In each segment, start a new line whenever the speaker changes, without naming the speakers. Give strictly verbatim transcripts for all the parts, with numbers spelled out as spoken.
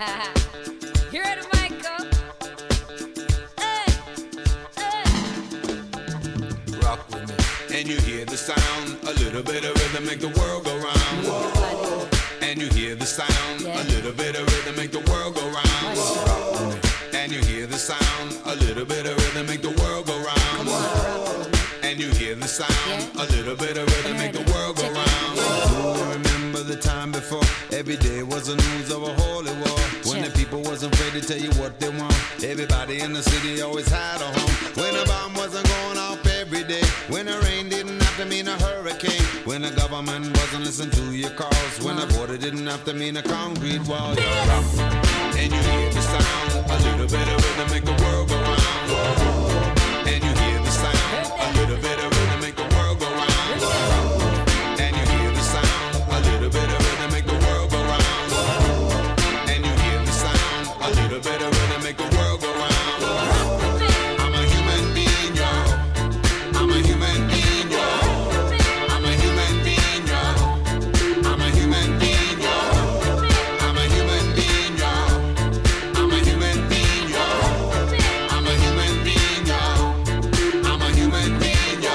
You ready, Michael? Hey, hey.
Rock with me. And you hear the sound, a little bit of rhythm make the world go round.
Whoa.
And you hear the sound,
Yeah.
a little bit of rhythm make the world go round. Rock with me. And you hear the sound, a little bit of rhythm make the world go round.
Come on, rock with me.
And you hear the sound,
Yeah.
a little bit of rhythm make the world go
Check it.
round.
Yeah.
Do you remember the time before? Every day was the news of a holy war. When
Yeah.
the people wasn't afraid to tell you what they want. Everybody in the city always had a home. When a bomb wasn't going off every day. When the rain didn't have to mean a hurricane. When the government wasn't listening to your calls. When the border didn't have to mean a concrete wall. You're up. And you hear the sound, a little bit of rhythm make the world go round. And you hear the sound, a little bit of rhythm make the world go round. And you hear the sound, a little bit of rhythm make the world go round. And you hear the sound, a little bit of rhythm make the world go round. I'm a human being, yo. I'm a human being, yo. I'm a human being, yo. I'm a human being, yo. I'm a human being, yo. I'm a human being, yo. I'm a human being, yo. I'm a human being, yo.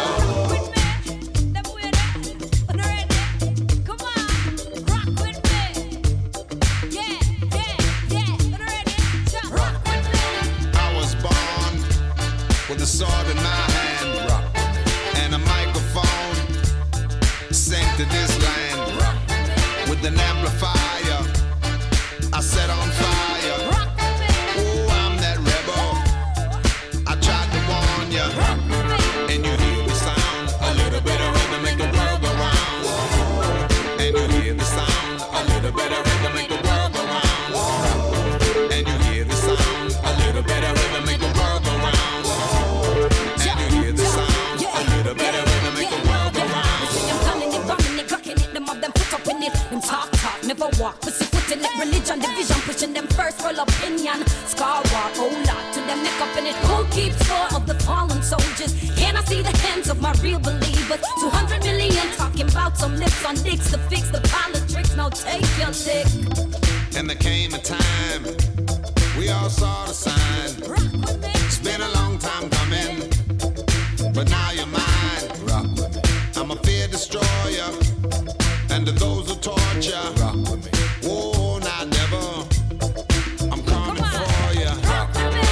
Come on, rock with me. Yeah, yeah, yeah. Ready? Rock with me.
I was born with a sword in my hand and a microphone sent to this land with an amplifier. I set on fire.
Rock with me.
Oh, I'm that rebel. I tried to warn you,
Rock with me.
and you hear the sound. A little bit of rhythm make the world go round. And you hear the sound. A little bit of rhythm make the world go round. And you hear the sound. A little bit of rhythm make the world go round. And you hear the sound. A little bit of rhythm make the world go round.
Them planning it, bombing it, clocking it, them of them put up in it. Them talk, talk, never walk, pussy foot in it. Religion, division, pushing them first world opinion. Scar war, oh lot, to them make up in it. Who keeps score of the fallen soldiers? Can I see the hands of my real believers? two hundred million talking about some lips on dicks to fix the politics. Now take your lick.
And there came a time we all saw the sign.
Rock with me.
It's been a long time coming, but now you're mine. Rock with me. I'm a fear destroyer, and to those who torture. Rock with me. Oh, not never. I'm coming
Come on.
for you.
Rock with me.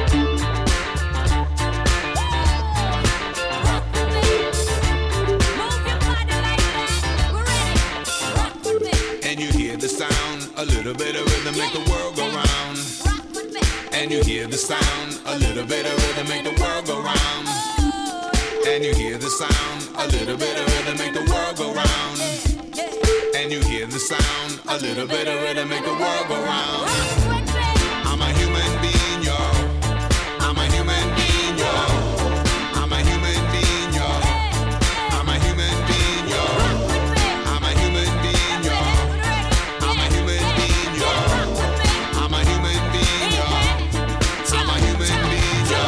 Rock with me. Move your body like that. We're ready. Rock with me.
And you hear the sound, a little bit of rhythm make the world go round.
Rock with me.
And you hear the sound, a little bit of rhythm make the world go round. And you hear the sound, a little bit of rhythm make the world go round. And you hear the sound, a little bit of rhythm make the world go round. I'm a human being, yo. I'm a human being, yo. I'm a human being, yo. I'm a human being, yo. I'm a human being, yo. I'm a human being, yo. I'm a human being, yo. I'm a human being, yo.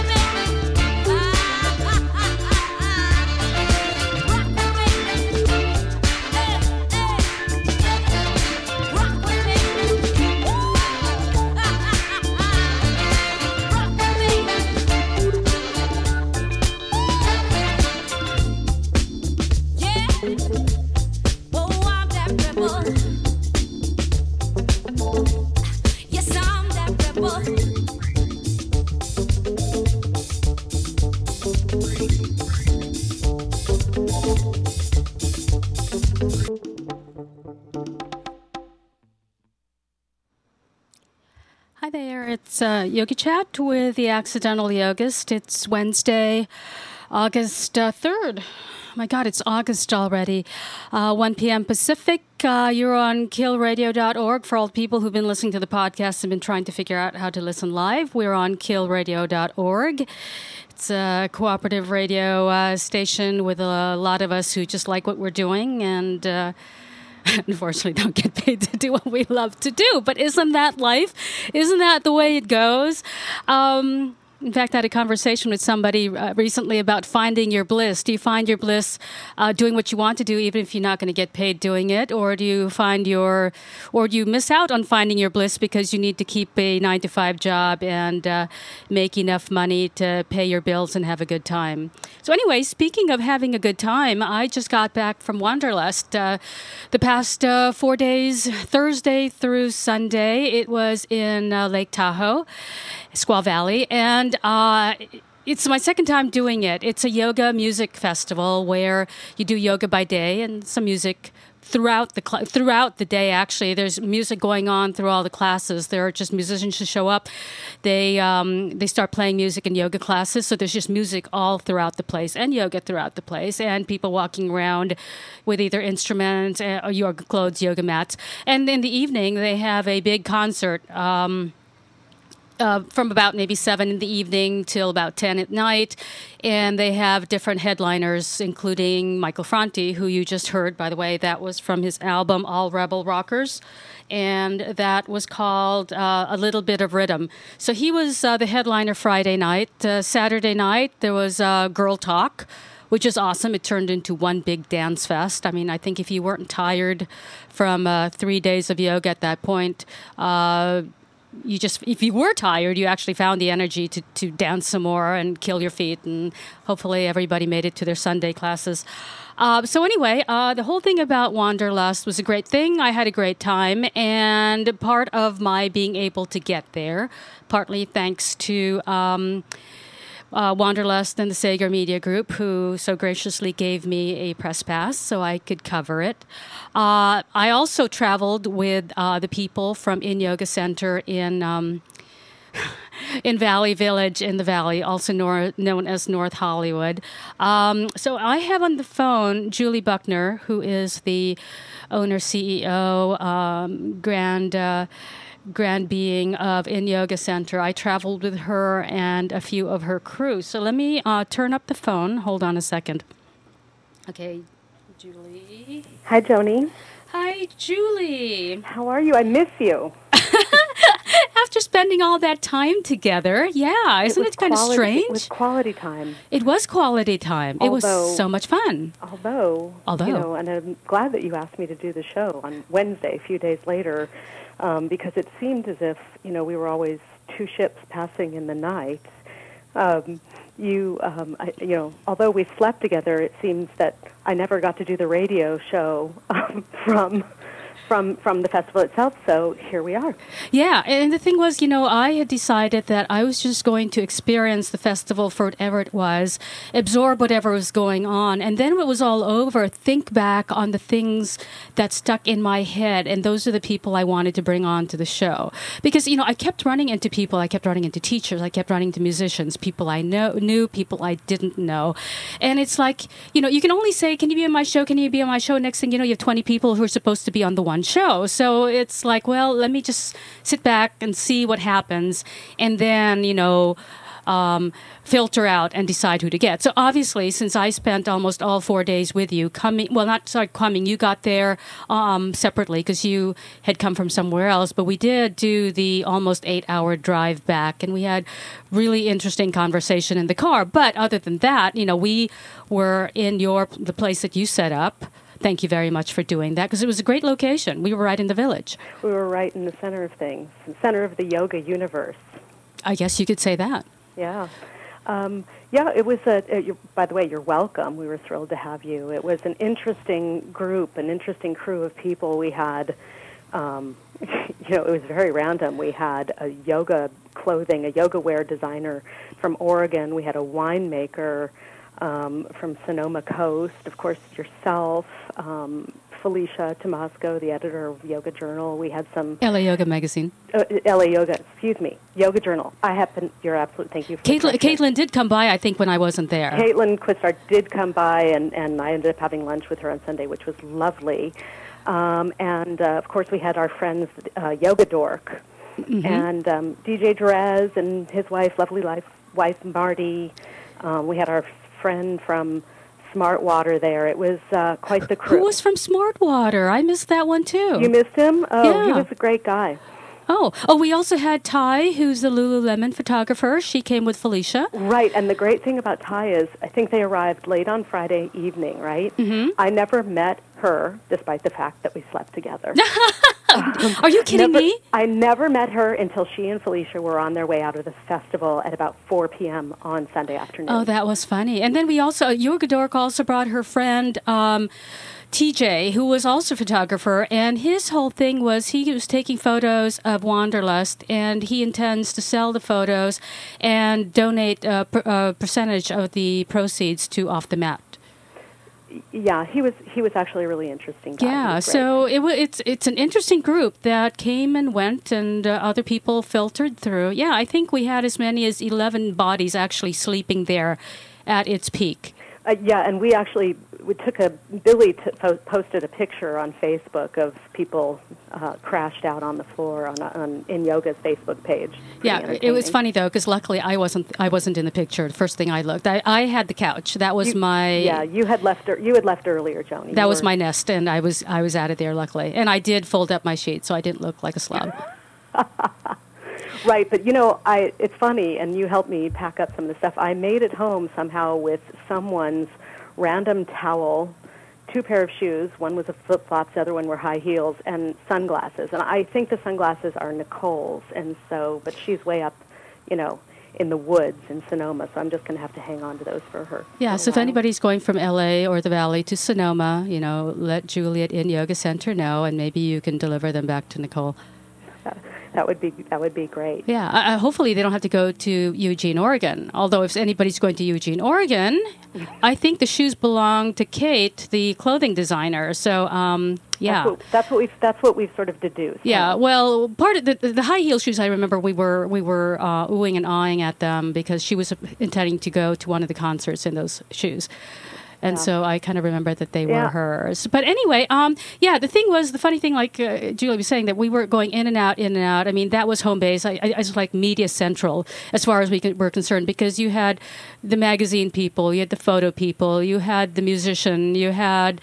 Yes, I'm that rebel.
Hi there, it's uh, Yogi Chat with the Accidental Yogist. It's Wednesday, August uh, third. My God, it's August already. Uh, one p.m. Pacific. Uh, you're on kill radio dot org. For all the people who've been listening to the podcast and been trying to figure out how to listen live, we're on kill radio dot org. It's a cooperative radio uh, station with a lot of us who just like what we're doing and uh, unfortunately don't get paid to do what we love to do. But isn't that life? Isn't that the way it goes? Um, In fact, I had a conversation with somebody uh, recently about finding your bliss. Do you find your bliss uh, doing what you want to do, even if you're not going to get paid doing it, or do you find your, or do you miss out on finding your bliss because you need to keep a nine to five job and uh, make enough money to pay your bills and have a good time? So, anyway, speaking of having a good time, I just got back from Wanderlust uh, the past uh, four days, Thursday through Sunday. It was in uh, Lake Tahoe, Squaw Valley, and uh, it's my second time doing it. It's a yoga music festival where you do yoga by day and some music throughout the cl- throughout the day. Actually, there's music going on through all the classes. There are just musicians who show up. They um, they start playing music in yoga classes, so there's just music all throughout the place and yoga throughout the place, and people walking around with either instruments or yoga clothes, yoga mats. And in the evening, they have a big concert. Um, Uh, from about maybe seven in the evening till about ten at night. And they have different headliners, including Michael Franti, who you just heard, by the way. That was from his album, All Rebel Rockers. And that was called uh, A Little Bit of Rhythm. So he was uh, the headliner Friday night. Uh, Saturday night, there was uh, Girl Talk, which is awesome. It turned into one big dance fest. I mean, I think if you weren't tired from uh, three days of yoga at that point, uh, you just, if you were tired, you actually found the energy to, to dance some more and kill your feet. And hopefully everybody made it to their Sunday classes. Uh, so anyway, uh, the whole thing about Wanderlust was a great thing. I had a great time. And part of my being able to get there, partly thanks to um, uh, Wanderlust and the Sager Media Group, who so graciously gave me a press pass so I could cover it. Uh, I also traveled with uh, the people from In Yoga Center in um, in Valley Village in the Valley, also nor- known as North Hollywood. Um, so I have on the phone Julie Buckner, who is the owner, C E O, um, grand uh, grand being of In Yoga Center. I traveled with her and a few of her crew. So let me uh, turn up the phone. Hold on a second. Okay, Julie.
Hi, Joni.
Hi, Julie.
How are you? I miss you.
After spending all that time together, yeah, isn't it, it kind
quality,
of strange?
It was quality time.
It was quality time.
Although,
it was so much fun.
Although,
although,
you know, and I'm glad that you asked me to do the show on Wednesday, a few days later, um, because it seemed as if, you know, we were always two ships passing in the night. Um, you, um, I, you know, although we slept together, it seems that I never got to do the radio show um, from. From from the festival itself, so here we are.
Yeah, and the thing was, you know, I had decided that I was just going to experience the festival for whatever it was, absorb whatever was going on, and then when it was all over, think back on the things that stuck in my head, and those are the people I wanted to bring on to the show. Because, you know, I kept running into people, I kept running into teachers, I kept running into musicians, people I know, knew, people I didn't know. And it's like, you know, you can only say, can you be on my show, can you be on my show? Next thing you know, you have twenty people who are supposed to be on the one show. So it's like, well, let me just sit back and see what happens, and then, you know, um, filter out and decide who to get. So obviously, since I spent almost all four days with you, coming, well, not sorry, coming, you got there um, separately because you had come from somewhere else, but we did do the almost eight-hour drive back, and we had really interesting conversation in the car. But other than that, you know, we were in your the place that you set up. Thank you very much for doing that, because it was a great location. We were right in the village.
We were right in the center of things, the center of the yoga universe.
I guess you could say that.
Yeah. Um, yeah, it was a, a, by the way, you're welcome. We were thrilled to have you. It was an interesting group, an interesting crew of people. We had, um, you know, it was very random. We had a yoga clothing, a yoga wear designer from Oregon. We had a winemaker Um, from Sonoma Coast, of course, yourself, um, Felicia Tomasco, the editor of Yoga Journal. We had some...
L A Yoga Magazine.
Uh, L A Yoga, excuse me, Yoga Journal. I happen, you're absolutely, thank you for
Caitlin, Caitlin did come by, I think, when I wasn't there.
Caitlin Quistart did come by, and, and I ended up having lunch with her on Sunday, which was lovely. Um, and, uh, of course, we had our friends, uh, Yoga Dork, mm-hmm. and um, D J Jerez and his wife, lovely life, wife Marty. Um, we had our friend from Smartwater there. It was uh, quite the crew.
Who was from Smartwater? I missed that one too.
You missed him? Oh,
yeah.
He was a great guy.
Oh, oh, we also had Ty, who's the Lululemon photographer. She came with Felicia.
Right, and the great thing about Ty is I think they arrived late on Friday evening, right?
Mm-hmm.
I never met her, despite the fact that we slept together.
Are you kidding
never,
me?
I never met her until she and Felicia were on their way out of the festival at about four p.m. on Sunday afternoon.
Oh, that was funny. And then we also, Yoga Dork also brought her friend, um, T J, who was also a photographer, and his whole thing was he was taking photos of Wanderlust, and he intends to sell the photos and donate a, per, a percentage of the proceeds to Off the Mat.
Yeah, he was he was actually a really interesting guy.
Yeah, so it w- it's it's an interesting group that came and went, and uh, other people filtered through. Yeah, I think we had as many as eleven bodies actually sleeping there at its peak.
Uh, yeah, and we actually we took a Billy t- po- posted a picture on Facebook of people uh, crashed out on the floor on, on in Yoga's Facebook page. Pretty
Yeah, it was funny though because luckily I wasn't I wasn't in the picture. The first thing I looked, I, I had the couch. That was
you,
my
yeah. You had left er- you had left earlier, Joni.
That
you
was
were,
my nest, and I was I was out of there luckily, and I did fold up my sheet so I didn't look like a slob.
Right, but you know, I it's funny, and you helped me pack up some of the stuff. I made it home somehow with someone's random towel, two pair of shoes. One was a flip-flops, the other one were high heels, and sunglasses. And I think the sunglasses are Nicole's, and so, but she's way up, you know, in the woods in Sonoma, so I'm just going to have to hang on to those for her.
Yeah, so if anybody's going from L A or the Valley to Sonoma, you know, let Juliet in Yoga Center know, and maybe you can deliver them back to Nicole.
That would be that would be great.
Yeah, uh, hopefully they don't have to go to Eugene, Oregon. Although if anybody's going to Eugene, Oregon, I think the shoes belong to Kate, the clothing designer. So, um, yeah,
that's what, that's what we've that's what we've sort of deduced.
Yeah,
huh?
well, part of the the high heel shoes, I remember we were we were uh, oohing and awing at them because she was intending to go to one of the concerts in those shoes. And
Yeah.
so I kind of remember that they were
Yeah.
hers. But anyway, um, yeah, the thing was, the funny thing, like uh, Julie was saying, that we were going in and out, in and out. I mean, that was home base. I, I, I was like media central as far as we could, were concerned, because you had the magazine people, you had the photo people, you had the musician, you had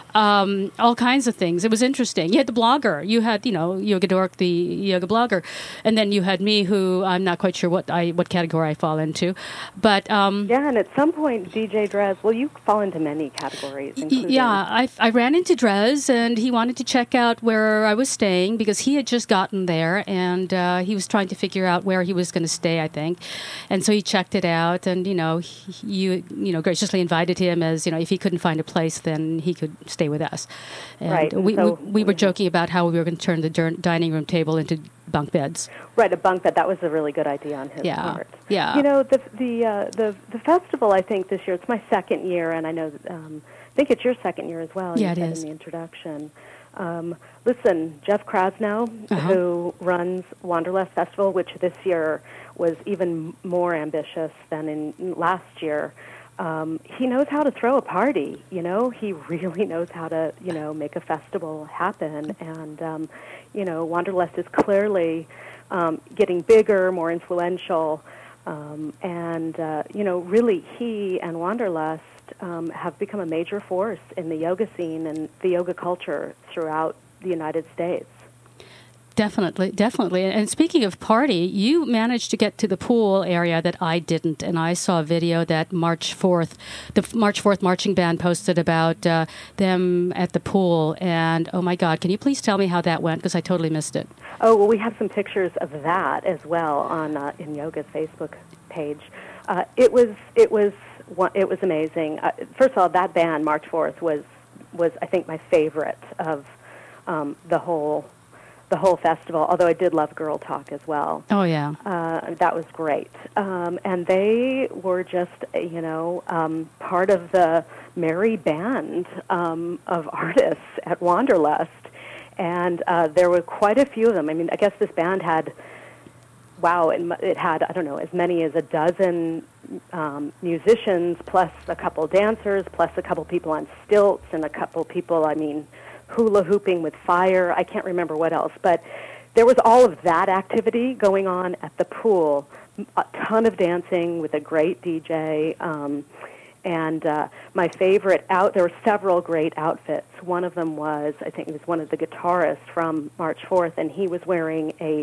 um, all kinds of things. It was interesting. You had the blogger. You had, you know, Yoga Dork, the yoga blogger. And then you had me, who I'm not quite sure what I what category I fall into. But um,
Yeah, and at some point, D J Drez, well, you fall into many categories, including...
yeah, I, I ran into Drez, and he wanted to check out where I was staying because he had just gotten there, and uh, he was trying to figure out where he was going to stay, I think. And so he checked it out, and, you know, he, you you know, graciously invited him as, you know, if he couldn't find a place, then he could stay with us. And
Right, and
we,
so-
we, we were joking about how we were going to turn the dur- dining room table into bunk beds.
Right, a bunk bed. That was a really good idea on his
Yeah,
part.
yeah.
You know, the the uh, the the festival, I think, this year, it's my second year, and I know, um, I think it's your second year as well.
Yeah,
you
it
said
is.
in the introduction. Um, listen, Jeff Krasnow,
Uh-huh.
who runs Wanderlust Festival, which this year was even more ambitious than in last year, um, he knows how to throw a party, you know? He really knows how to, you know, make a festival happen. And, um, you know, Wanderlust is clearly um, getting bigger, more influential. Um, and, uh, you know, really he and Wanderlust um, have become a major force in the yoga scene and the yoga culture throughout the United States.
Definitely, definitely. And speaking of party, you managed to get to the pool area that I didn't, and I saw a video that March fourth, the March fourth marching band posted about uh, them at the pool, and oh my God, can you please tell me how that went, because I totally missed it.
Oh, well, we have some pictures of that as well on uh, in Yoga's Facebook page. Uh, it was it was one- it was amazing. Uh, first of all, that band March fourth was was I think my favorite of um, the whole. the whole festival, although I did love Girl Talk as well.
Oh, yeah.
Uh, that was great. Um, and they were just, you know, um, part of the merry band um, of artists at Wanderlust. And uh, there were quite a few of them. I mean, I guess this band had, wow, it, it had, I don't know, as many as a dozen um, musicians, plus a couple dancers, plus a couple people on stilts, and a couple people, I mean, hula hooping with fire. I can't remember what else, but there was all of that activity going on at the pool. A ton of dancing with a great D J, um, And uh, my favorite out, there were several great outfits. One of them was, I think it was one of the guitarists from March fourth, and he was wearing a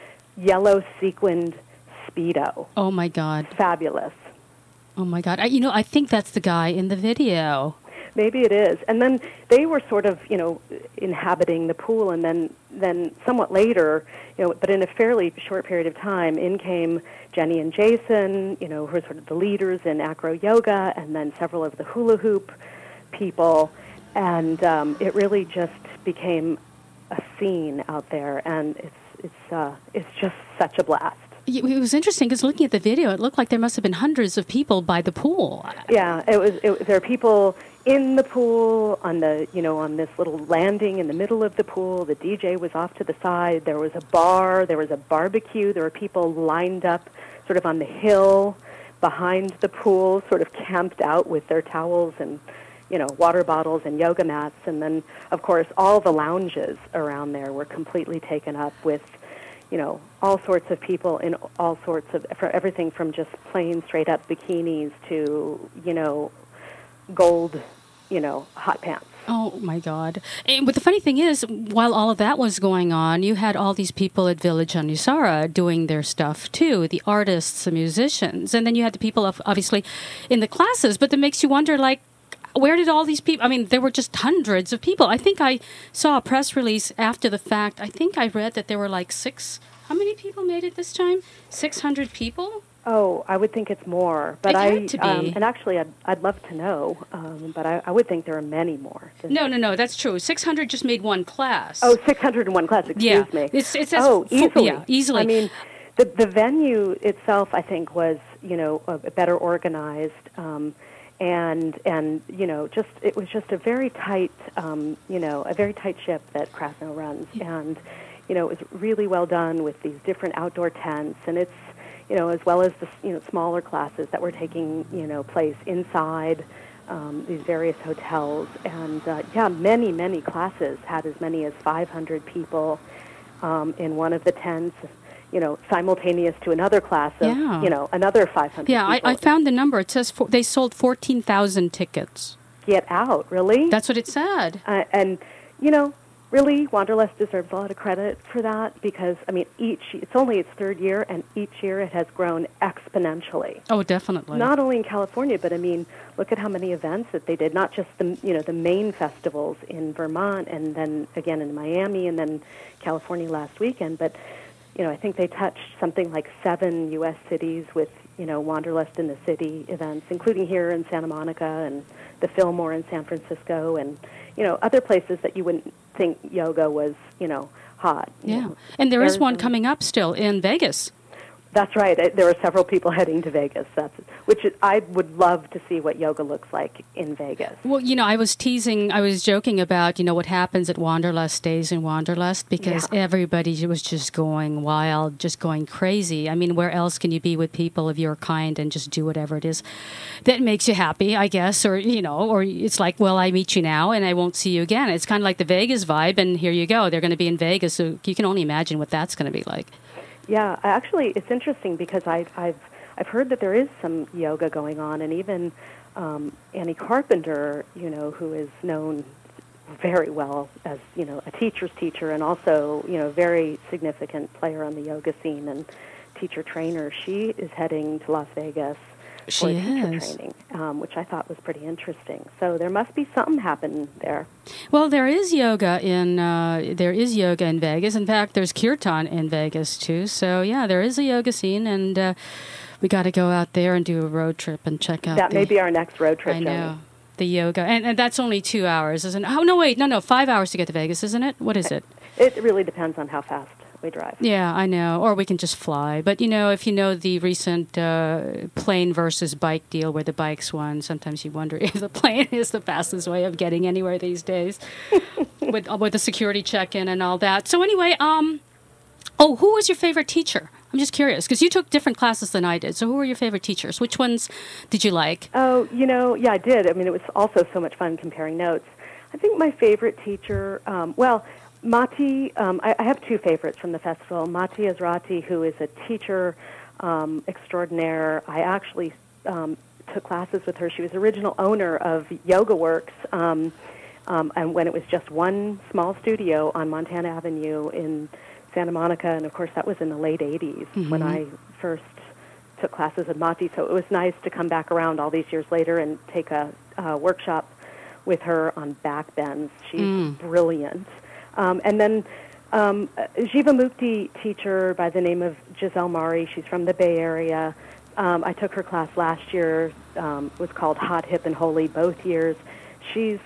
yellow sequined Speedo.
Oh, my God.
Fabulous.
Oh, my God. I, you know, I think that's the guy in the video.
Maybe it is. And then they were sort of, you know, inhabiting the pool, and then, then somewhat later, you know, but in a fairly short period of time, in came Jenny and Jason, you know, who are sort of the leaders in acro yoga, and then several of the hula hoop people, and um, it really just became a scene out there, and it's it's uh, it's just such a blast.
It was interesting because looking at the video, it looked like there must have been hundreds of people by the pool.
Yeah, it was. It, there are people in the pool on the, you know, on this little landing in the middle of the pool. The D J was off to the side. There was a bar. There was a barbecue. There were people lined up, sort of on the hill behind the pool, sort of camped out with their towels and, you know, water bottles and yoga mats. And then, of course, all the lounges around there were completely taken up with, you know, all sorts of people in all sorts of, for everything from just plain straight-up bikinis to, you know, gold, you know, hot pants.
Oh, my God. And, but the funny thing is, while all of that was going on, you had all these people at Village Anusara doing their stuff, too, the artists, the musicians. And then you had the people, of, obviously, in the classes. But that makes you wonder, like, where did all these people... I mean, there were just hundreds of people. I think I saw a press release after the fact. I think I read that there were like six... How many people made it this time? six hundred people?
Oh, I would think it's more. But
It
I,
had to be.
Um, and actually, I'd, I'd love to know, um, but I, I would think there are many more.
No, no, no, that's true. six hundred just made one class.
Oh, six hundred one class, excuse
yeah.
me.
It's, it says
oh,
fo-
easily.
Yeah, easily.
I mean, the, the venue itself, I think, was, you know, uh, better organized. Um, and, and you know, just it was just a very tight, um, you know, a very tight ship that Krasno runs. Yeah. And, you know, it was really well done with these different outdoor tents. And it's, you know, as well as the, you know, smaller classes that were taking, you know, place inside um, these various hotels. And, uh, yeah, many, many classes had as many as five hundred people um, in one of the tents, you know, simultaneous to another class of,
yeah.
you know, another five hundred
yeah,
people.
I, I found the number. It says for, they sold fourteen thousand tickets.
Get out, really?
That's what it said.
Uh, and, you know, really, Wanderlust deserves a lot of credit for that because, I mean, each it's only its third year, and each year it has grown exponentially.
Oh, definitely.
Not only in California, but, I mean, look at how many events that they did, not just the, you know, the main festivals in Vermont and then again in Miami and then California last weekend, but, you know, I think they touched something like seven U S cities with, you know, Wanderlust in the City events, including here in Santa Monica and the Fillmore in San Francisco and, you know, other places that you wouldn't think yoga was, you know, hot.
Yeah.
Know.
And there is
Arizona.
one coming up still in Vegas.
That's right. There are several people heading to Vegas. That's which is, I would love to see what yoga looks like in Vegas.
Well, you know, I was teasing, I was joking about, you know, what happens at Wanderlust stays in Wanderlust because
Yeah.
everybody was just going wild, just going crazy. I mean, where else can you be with people of your kind and just do whatever it is that makes you happy, I guess, or, you know, or it's like, well, I meet you now and I won't see you again. It's kind of like the Vegas vibe, and here you go. They're going to be in Vegas, so you can only imagine what that's going to be like.
Yeah, actually, it's interesting because I, I've I've heard that there is some yoga going on, and even um, Annie Carpenter, you know, who is known very well as, you know, a teacher's teacher and also, you know, a very significant player on the yoga scene and teacher trainer. She is heading to Las Vegas
She
for teacher
is.
training, um, which I thought was pretty interesting. So there must be something happening there.
Well, there is yoga in uh, there is yoga in Vegas. In fact, there's kirtan in Vegas too. So yeah, there is a yoga scene, and uh, we got to go out there and do a road trip and check out.
That
the,
may be our next road trip.
I
Johnny.
know the yoga, and, and that's only two hours, isn't it? Oh no, wait, no, no, five hours to get to Vegas, isn't it? What is it?
It really depends on how fast we drive.
Yeah, I know. Or we can just fly. But, you know, if you know the recent uh, plane versus bike deal where the bikes won, sometimes you wonder if the plane is the fastest way of getting anywhere these days with with the security check-in and all that. So anyway, um, oh, who was your favorite teacher? I'm just curious because you took different classes than I did. So who were your favorite teachers? Which ones did you like?
Oh, you know, yeah, I did. I mean, it was also so much fun comparing notes. I think my favorite teacher, um, well, Mati, um, I, I have two favorites from the festival. Mati Azrati, who is a teacher um, extraordinaire. I actually um, took classes with her. She was the original owner of Yoga Works, um, um, and when it was just one small studio on Montana Avenue in Santa Monica, and of course that was in the late eighties mm-hmm. when I first took classes with Mati. So it was nice to come back around all these years later and take a uh, workshop with her on back bends. She's mm. brilliant. Um, and then um, a Jivamukti teacher by the name of Giselle Mari. She's from the Bay Area. Um, I took her class last year. Um, it was called Hot, Hip, and Holy both years. She's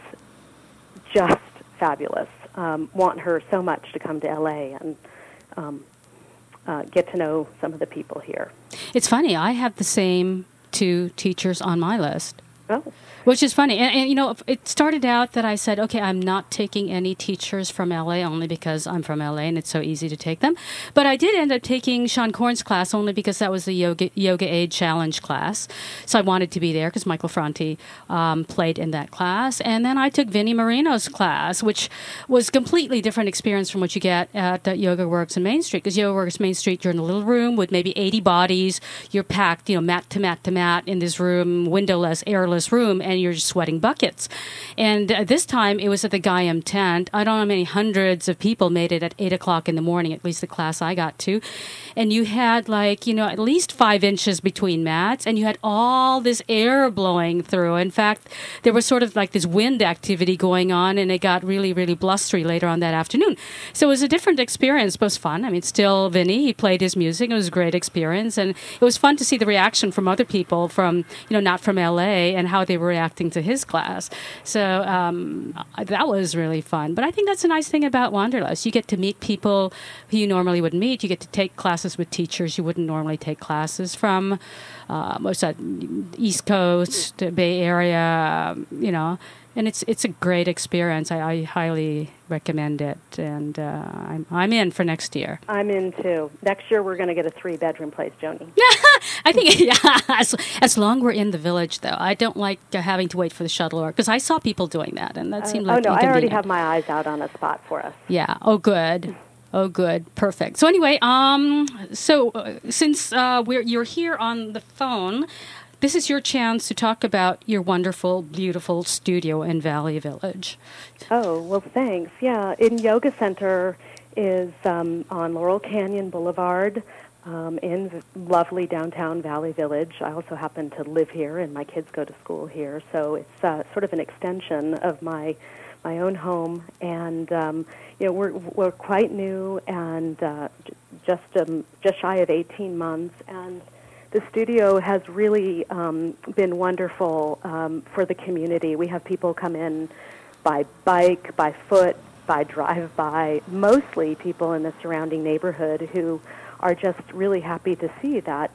just fabulous. Um, want her so much to come to L A and um, uh, get to know some of the people here.
It's funny. I have the same two teachers on my list.
Oh.
Which is funny. And, and, you know, it started out that I said, okay, I'm not taking any teachers from L A only because I'm from L A and it's so easy to take them. But I did end up taking Sean Korn's class only because that was the Yoga, Yoga Aid Challenge class. So I wanted to be there because Michael Franti um, played in that class. And then I took Vinnie Marino's class, which was a completely different experience from what you get at uh, Yoga Works in Main Street. Because Yoga Works Main Street, you're in a little room with maybe eighty bodies. You're packed, you know, mat to mat to mat in this room, windowless, airless room, and you're just sweating buckets. And uh, this time it was at the Gaiam tent. I don't know how many hundreds of people made it at eight o'clock in the morning, at least the class I got to. And you had like, you know, at least five inches between mats, and you had all this air blowing through. In fact, there was sort of like this wind activity going on, and it got really, really blustery later on that afternoon. So it was a different experience, but it was fun. I mean, still Vinny, he played his music. It was a great experience. And it was fun to see the reaction from other people from, you know, not from L A and how they were reacting to his class. So um, that was really fun. But I think that's a nice thing about Wanderlust. You get to meet people who you normally wouldn't meet. You get to take classes with teachers you wouldn't normally take classes from. Uh, what's that? East Coast, Bay Area, you know. And it's it's a great experience. I, I highly recommend it, and uh, I'm I'm in for next year.
I'm in too. Next year we're going to get a three bedroom place, Joni.
I think yeah. As, as long we're in the village, though, I don't like uh, having to wait for the shuttle, or because I saw people doing that, and that uh, seemed like
oh no, I already have my eyes out on a spot for us.
Yeah. Oh, good. Oh, good. Perfect. So anyway, um, so uh, since uh, we're you're here on the phone. This is your chance to talk about your wonderful, beautiful studio in Valley Village.
Oh, well, thanks. Yeah, in Yoga Center is um, on Laurel Canyon Boulevard um, in lovely downtown Valley Village. I also happen to live here, and my kids go to school here, so it's uh, sort of an extension of my my own home. And um, you know, we're we're quite new and uh, just um, just shy of eighteen months, and the studio has really um, been wonderful um, for the community. We have people come in by bike, by foot, by drive-by, mostly people in the surrounding neighborhood who are just really happy to see that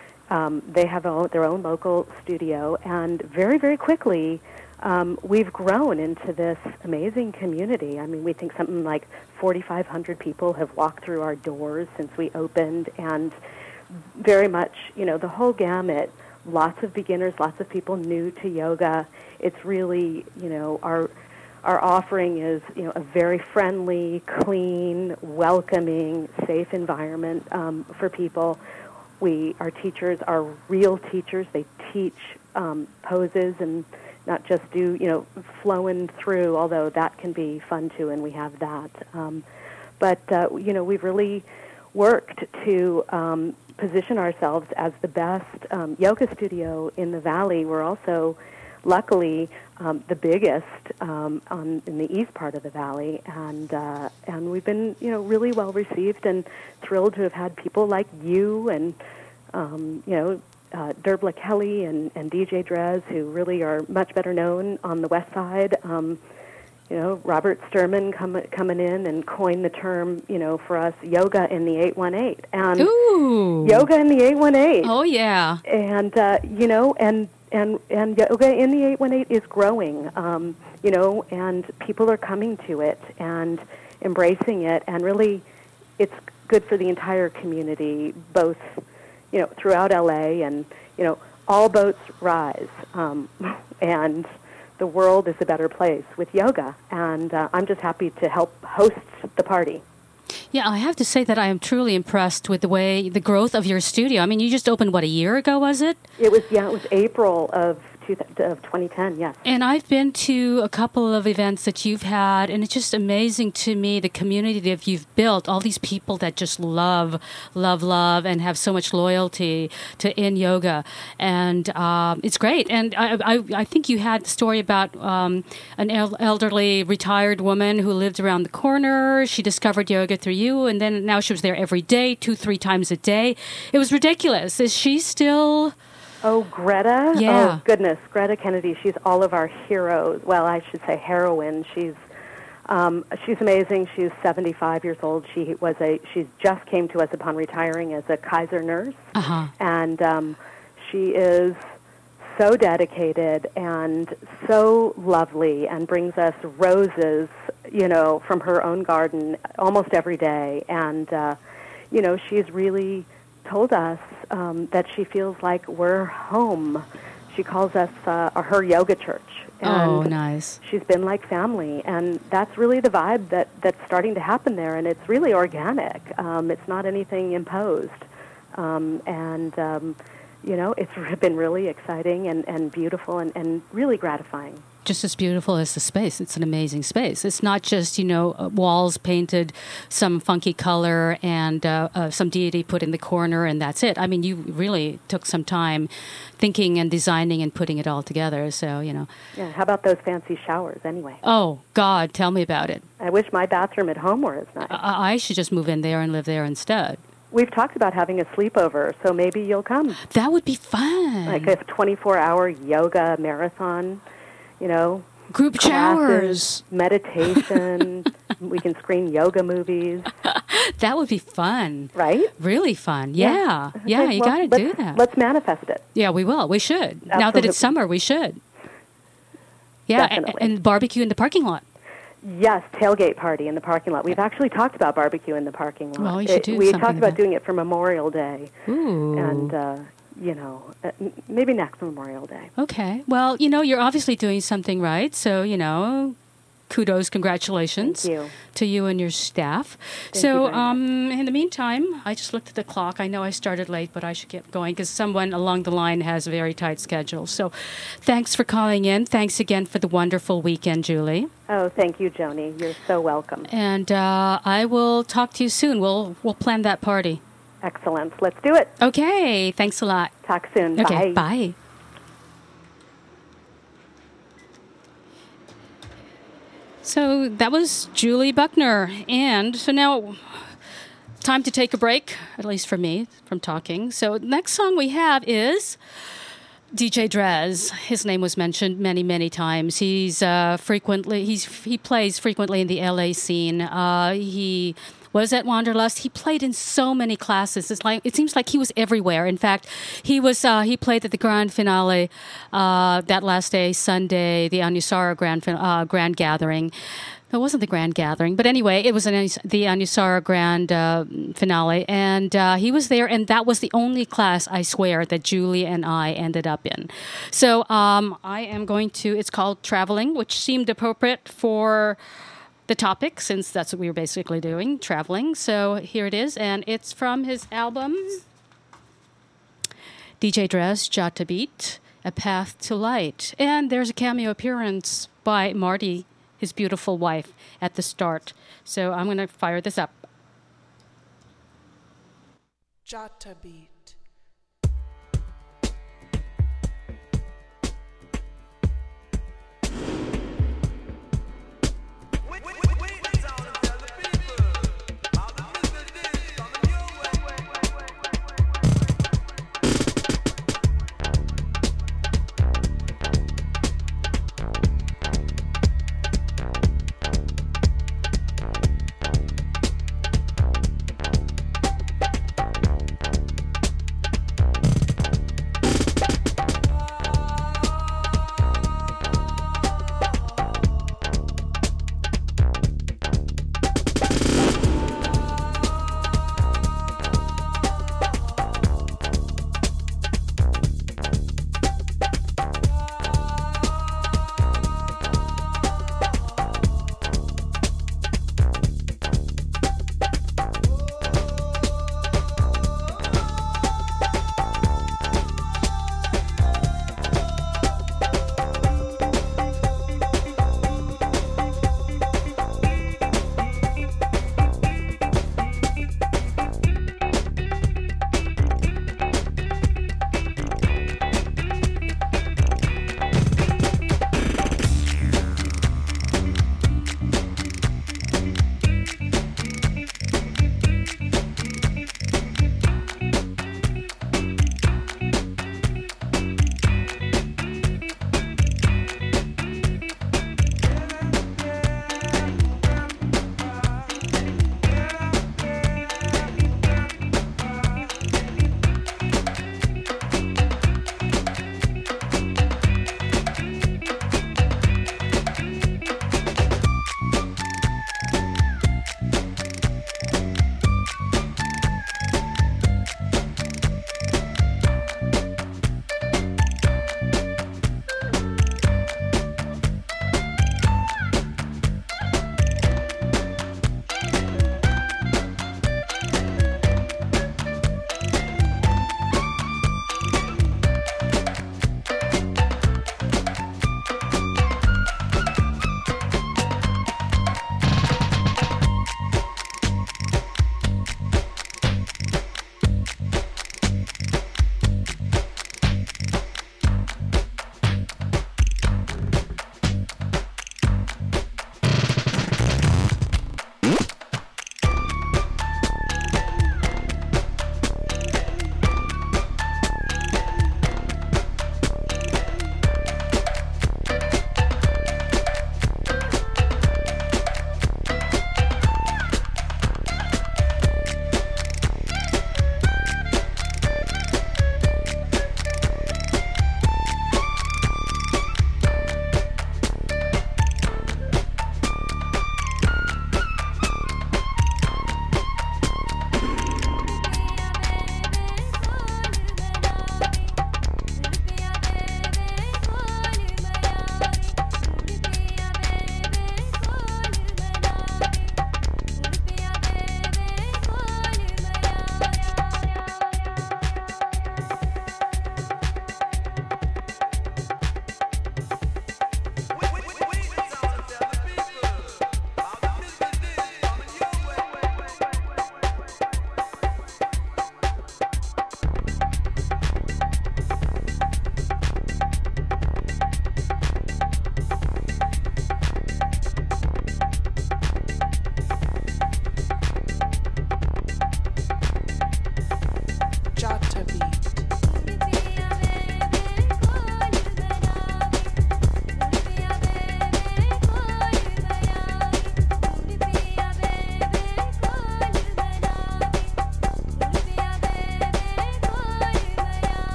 um, they have a, their own local studio. And very, very quickly, um, we've grown into this amazing community. I mean, we think something like forty-five hundred people have walked through our doors since we opened, and very much, you know, the whole gamut, lots of beginners, lots of people new to yoga. It's really, you know, our our offering is, you know, a very friendly, clean, welcoming, safe environment um, for people. We, our teachers are real teachers. They teach um, poses and not just do, you know, flowing through, although that can be fun too, and we have that. Um, but, uh, you know, we've really worked to um, position ourselves as the best um, yoga studio in the Valley. We're also, luckily, um, the biggest um, on, in the east part of the Valley, and uh, and we've been, you know, really well received and thrilled to have had people like you and, um, you know, uh, Derbla Kelly and, and D J Drez, who really are much better known on the west side. Um, You know, Robert Sturman come, coming in and coined the term, you know, for us, yoga in the eight one eight. And
Ooh.
Yoga in the eight one eight.
Oh, yeah.
And, uh, you know, and, and, and yoga in the eight one eight is growing, um, you know, and people are coming to it and embracing it. And really, it's good for the entire community, both, you know, throughout L A and, you know, all boats rise. Um, and... the world is a better place with yoga, and uh, I'm just happy to help host the party.
Yeah, I have to say that I am truly impressed with the way, the growth of your studio. I mean, you just opened, what, a year ago, was it?
It was, yeah, it was April of of twenty ten, yes.
And I've been to a couple of events that you've had, and it's just amazing to me the community that you've built, all these people that just love, love, love, and have so much loyalty to Yin Yoga. And um, it's great. And I, I, I think you had the story about um, an el- elderly retired woman who lived around the corner. She discovered yoga through you, and then now she was there every day, two, three times a day. It was ridiculous. Is she still...
Oh, Greta?
Yeah.
Oh, goodness. Greta Kennedy, she's all of our heroes. Well, I should say heroine. She's um, she's amazing. She's seventy-five years old. She was a she just came to us upon retiring as a Kaiser nurse.
Uh-huh.
And um, she is so dedicated and so lovely and brings us roses, you know, from her own garden almost every day. And, uh, you know, she's really told us um, that she feels like we're home. She calls us uh, her yoga church. And
oh, nice.
She's been like family, and that's really the vibe that, that's starting to happen there, and it's really organic. Um, it's not anything imposed. Um, and, um, you know, it's been really exciting and, and beautiful and, and really gratifying.
Just as beautiful as the space. It's an amazing space. It's not just, you know, walls painted some funky color and uh, uh, some deity put in the corner and that's it. I mean, you really took some time thinking and designing and putting it all together. So, you know.
Yeah, how about those fancy showers anyway?
Oh, God, tell me about it.
I wish my bathroom at home were as nice.
I, I should just move in there and live there instead.
We've talked about having a sleepover, so maybe you'll come.
That would be fun.
Like a twenty-four hour yoga marathon. You know,
group
classes,
showers,
meditation. We can screen yoga movies.
That would be fun,
right?
Really fun. Yeah, yeah. yeah
okay,
you
well,
got to do that.
Let's manifest it.
Yeah, we will. We should.
Absolutely.
Now that it's summer, we should. Yeah, and, and barbecue in the parking lot.
Yes, tailgate party in the parking lot. We've actually talked about barbecue in the parking lot.
Well, you should do
it, we
something
talked about
about
doing it for Memorial Day.
Ooh.
And. Uh, you know, uh, maybe next Memorial Day.
Okay. Well, you know, you're obviously doing something right. So, you know, kudos, congratulations
Thank you.
to you and your staff.
Thank
so,
you very
um, in the meantime, I just looked at the clock. I know I started late, but I should get going because someone along the line has a very tight schedule. So, thanks for calling in. Thanks again for the wonderful weekend, Julie.
Oh, thank you, Joni. You're so welcome.
And uh, I will talk to you soon. We'll we'll plan that party.
Excellent. Let's do it.
Okay. Thanks a lot.
Talk soon.
Okay.
Bye.
Bye. So that was Julie Buckner. And so now, time to take a break, at least for me, from talking. So next song we have is D J Drez. His name was mentioned many, many times. He's uh, frequently, he's he plays frequently in the L A scene. Uh, he was at Wanderlust. He played in so many classes. It's like it seems like he was everywhere. In fact, he was uh, he played at the grand finale uh, that last day, Sunday, the Anusara grand fin- uh, grand gathering. It wasn't the grand gathering, but anyway, it was an, the Anusara grand uh, finale, and uh, he was there, and that was the only class, I swear, that Julie and I ended up in. So um, I am going to, it's called Traveling, which seemed appropriate for the topic, since that's what we were basically doing, traveling. So here it is, and it's from his album, D J Drez, Jata Beat, A Path to Light. And there's a cameo appearance by Marty, his beautiful wife, at the start. So I'm going to fire this up.
Jata Beat.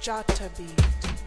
Jata Beat.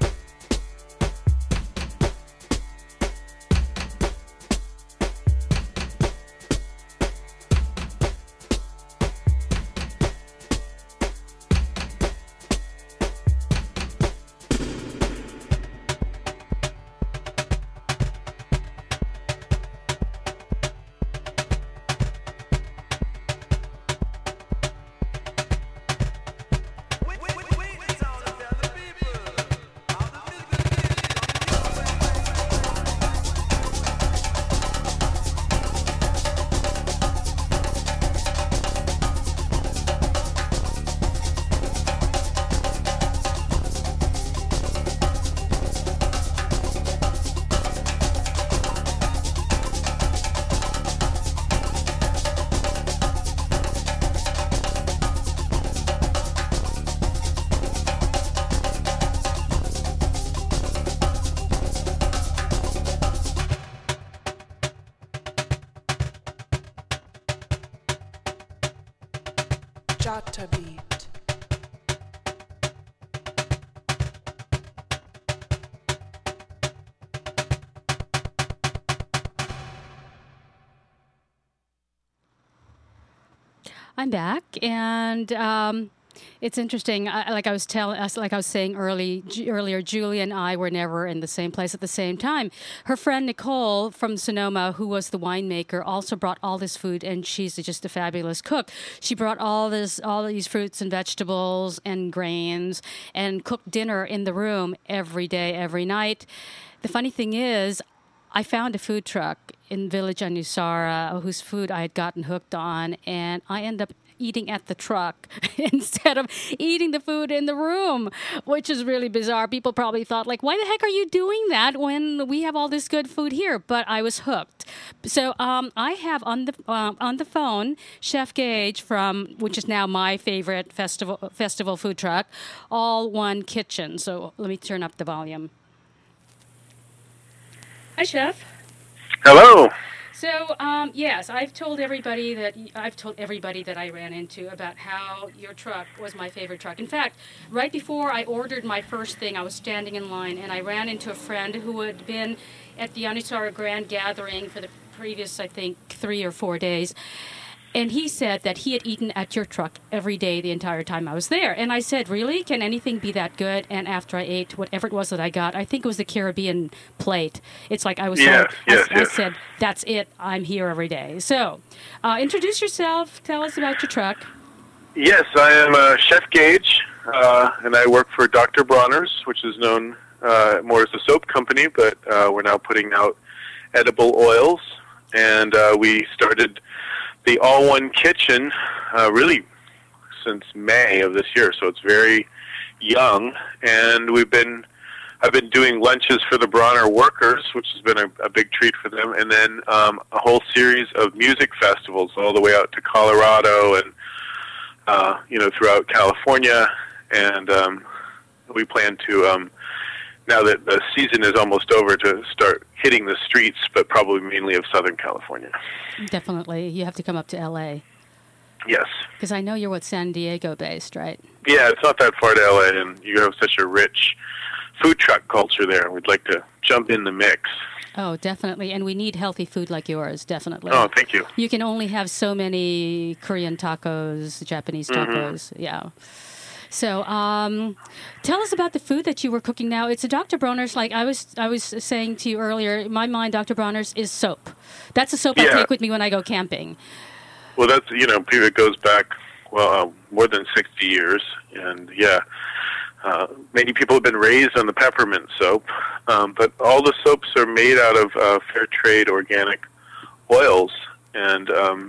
Jata Beat.
I'm back, and um, it's interesting. I, like I was telling, like I was saying early Ju- earlier, Julie and I were never in the same place at the same time. Her friend Nicole from Sonoma, who was the winemaker, also brought all this food, and she's just a fabulous cook. She brought all this, all these fruits and vegetables and grains, and cooked dinner in the room every day, every night. The funny thing is, I found a food truck in Village Anusara whose food I had gotten hooked on, and I ended up eating at the truck instead of eating the food in the room, which is really bizarre. People probably thought, like, why the heck are you doing that when we have all this good food here? But I was hooked. So um, I have on the uh, on the phone Chef Gage from, which is now my favorite festival festival food truck, All One Kitchen. So let me turn up the volume. Hi, Chef.
Hello.
So, um, yes, I've told everybody that I've told everybody that I ran into about how your truck was my favorite truck. In fact, right before I ordered my first thing, I was standing in line, and I ran into a friend who had been at the Anusara Grand Gathering for the previous, I think, three or four days. And he said that he had eaten at your truck every day the entire time I was there. And I said, really? Can anything be that good? And after I ate whatever it was that I got, I think it was the Caribbean plate. It's like I was
yes,
told,
yes,
I,
yes.
I said, that's it. I'm here every day. So uh, introduce yourself. Tell us about your truck.
Yes, I am uh, Chef Gage, uh, and I work for Doctor Bronner's, which is known uh, more as a soap company, but uh, we're now putting out edible oils. And uh, we started the All One Kitchen uh, really since May of this year, so it's very young. And we've been, I've been doing lunches for the Bronner workers, which has been a, a big treat for them, and then um, a whole series of music festivals all the way out to Colorado and uh, you know throughout California. And um, we plan to, um, now that the season is almost over, to start hitting the streets, but probably mainly of Southern California.
Definitely. You have to come up to L A.
Yes.
Because I know you're what, San Diego based, right?
Yeah, it's not that far to L A, and you have such a rich food truck culture there. We'd like to jump in the mix.
Oh, definitely. And we need healthy food like yours, definitely.
Oh, thank you.
You can only have so many Korean tacos, Japanese tacos. Mm-hmm. Yeah. So, um, tell us about the food that you were cooking now. It's a Doctor Bronner's, like I was I was saying to you earlier, in my mind, Doctor Bronner's is soap. That's a soap
yeah.
I take with me when I go camping.
Well, that's, you know, it goes back, well, uh, more than sixty years. And, yeah, uh, many people have been raised on the peppermint soap. Um, but all the soaps are made out of uh, fair trade organic oils. And um,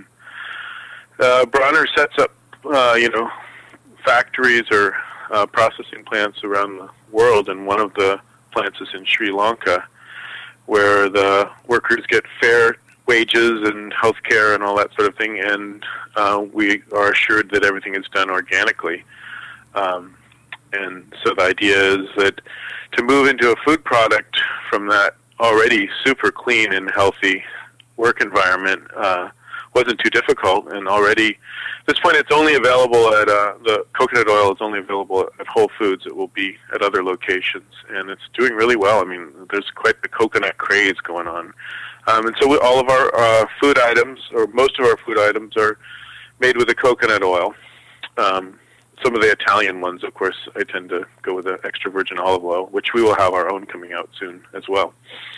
uh, Bronner sets up, uh, you know, factories or uh, processing plants around the world, and one of the plants is in Sri Lanka, where the workers get fair wages and health care and all that sort of thing, and uh, we are assured that everything is done organically. Um, and so the idea is that to move into a food product from that already super clean and healthy work environment uh, wasn't too difficult, and already at this point it's only available at uh, the coconut oil is only available at Whole Foods. It will be at other locations, and it's doing really well. I mean, there's quite the coconut craze going on, um, and so we, all of our uh, food items, or most of our food items, are made with the coconut oil. Um, some of the Italian ones, of course, I tend to go with the extra virgin olive oil, which we will have our own coming out soon as well.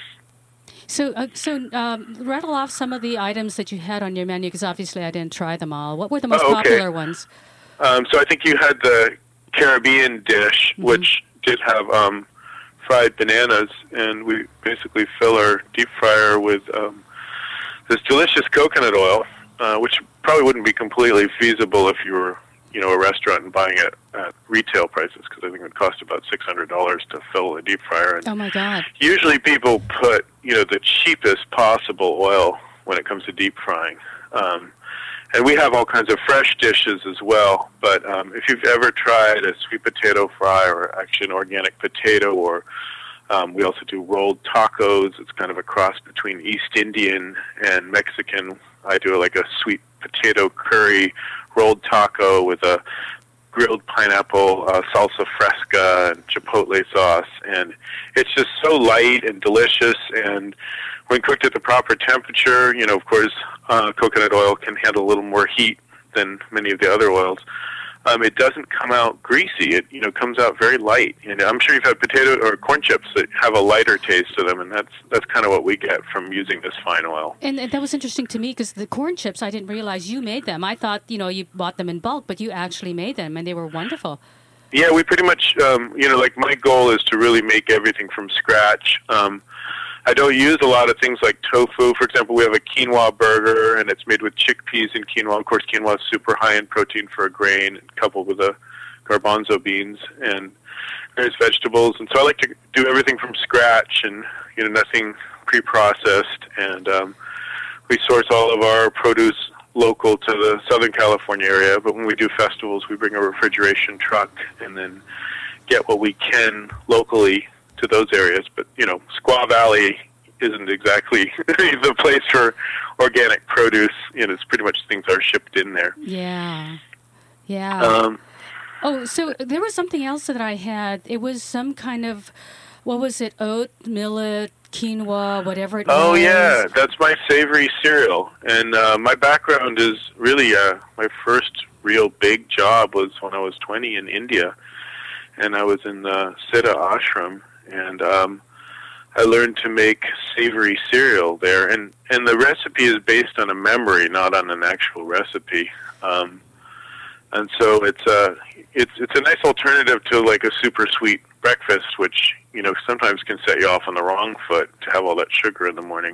So, uh, so um, rattle off some of the items that you had on your menu, because obviously I didn't try them all. What were the most
oh, okay.
popular ones?
Um, so I think you had the Caribbean dish, mm-hmm. which did have um, fried bananas, and we basically fill our deep fryer with um, this delicious coconut oil, uh, which probably wouldn't be completely feasible if you were, you know, a restaurant and buying it at retail prices, because I think it would cost about six hundred dollars to fill a deep fryer. And
oh my God!
Usually, people put, you know, the cheapest possible oil when it comes to deep frying, um, and we have all kinds of fresh dishes as well. But um, if you've ever tried a sweet potato fry, or actually an organic potato, or um, we also do rolled tacos. It's kind of a cross between East Indian and Mexican. I do like a sweet potato curry rolled taco with a grilled pineapple, uh, salsa fresca, and chipotle sauce, and it's just so light and delicious. And when cooked at the proper temperature, you know, of course, uh, coconut oil can handle a little more heat than many of the other oils. Um, it doesn't come out greasy. It, you know, comes out very light. And I'm sure you've had potato or corn chips that have a lighter taste to them, and that's that's kind of what we get from using this fine oil.
And that was interesting to me, because the corn chips, I didn't realize you made them. I thought, you know, you bought them in bulk, but you actually made them, and they were wonderful.
Yeah, we pretty much, um, you know, like my goal is to really make everything from scratch. Um, I don't use a lot of things like tofu. For example, we have a quinoa burger, and it's made with chickpeas and quinoa. Of course, quinoa is super high in protein for a grain, coupled with a garbanzo beans and various vegetables. And so I like to do everything from scratch, and, you know, nothing pre-processed. And um, we source all of our produce local to the Southern California area. But when we do festivals, we bring a refrigeration truck and then get what we can locally to those areas. But, you know, Squaw Valley isn't exactly the place for organic produce. You know, it's pretty much things are shipped in there.
Yeah. Yeah.
Um,
oh, so there was something else that I had. It was some kind of, what was it, oat, millet, quinoa, whatever it
oh,
was.
Oh, yeah. That's my savory cereal. And uh, my background is really, uh, my first real big job was when I was twenty in India. And I was in the Siddha ashram. And um, I learned to make savory cereal there, and, and the recipe is based on a memory, not on an actual recipe. Um, and so it's a it's it's a nice alternative to like a super sweet breakfast, which, you know, sometimes can set you off on the wrong foot to have all that sugar in the morning.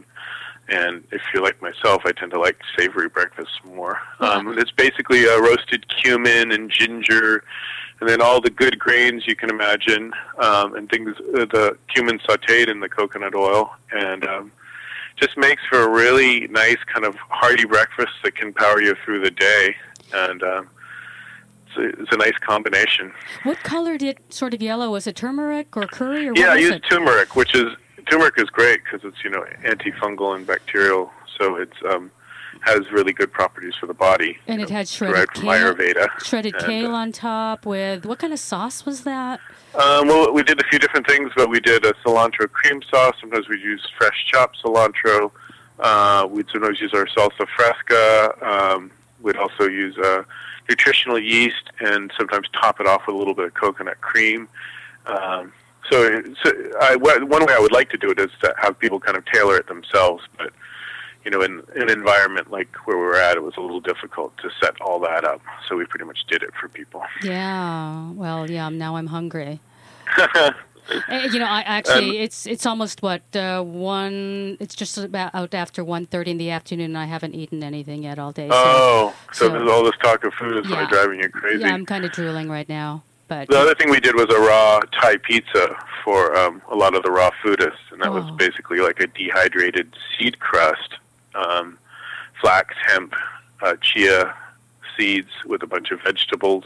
And if you're like myself, I tend to like savory breakfasts more. Um, it's basically a roasted cumin and ginger, and then all the good grains you can imagine, um, and things, uh, the cumin sautéed in the coconut oil, and um, just makes for a really nice kind of hearty breakfast that can power you through the day, and um, it's, a, it's a nice combination.
What color did sort of yellow? Was it turmeric or curry? Or
yeah,
what
I
was
use
it?
turmeric, which is, turmeric is great because it's, you know, antifungal and bacterial, so it's um, has really good properties for the body.
And it
know,
had shredded
from
kale,
Ayurveda.
shredded
and,
kale
uh,
on top with, what kind of sauce was that?
Um, well, we did a few different things, but we did a cilantro cream sauce. Sometimes we'd use fresh chopped cilantro. Uh, we'd sometimes use our salsa fresca. Um, we'd also use uh, nutritional yeast and sometimes top it off with a little bit of coconut cream. Um, so so I, one way I would like to do it is to have people kind of tailor it themselves, but you know, in, in an environment like where we were at, it was a little difficult to set all that up. So we pretty much did it for people.
Yeah. Well, yeah, now I'm hungry. uh, you know, I actually, um, it's it's almost, what, uh, one, it's just about out after one thirty in the afternoon, and I haven't eaten anything yet all day. So,
oh, so,
so
there's all this talk of food is
yeah.
really driving you crazy.
Yeah, I'm kind of drooling right now. But
the other thing we did was a raw Thai pizza for um, a lot of the raw foodists, and that
oh.
was basically like a dehydrated seed crust. Um, flax, hemp, uh, chia seeds with a bunch of vegetables.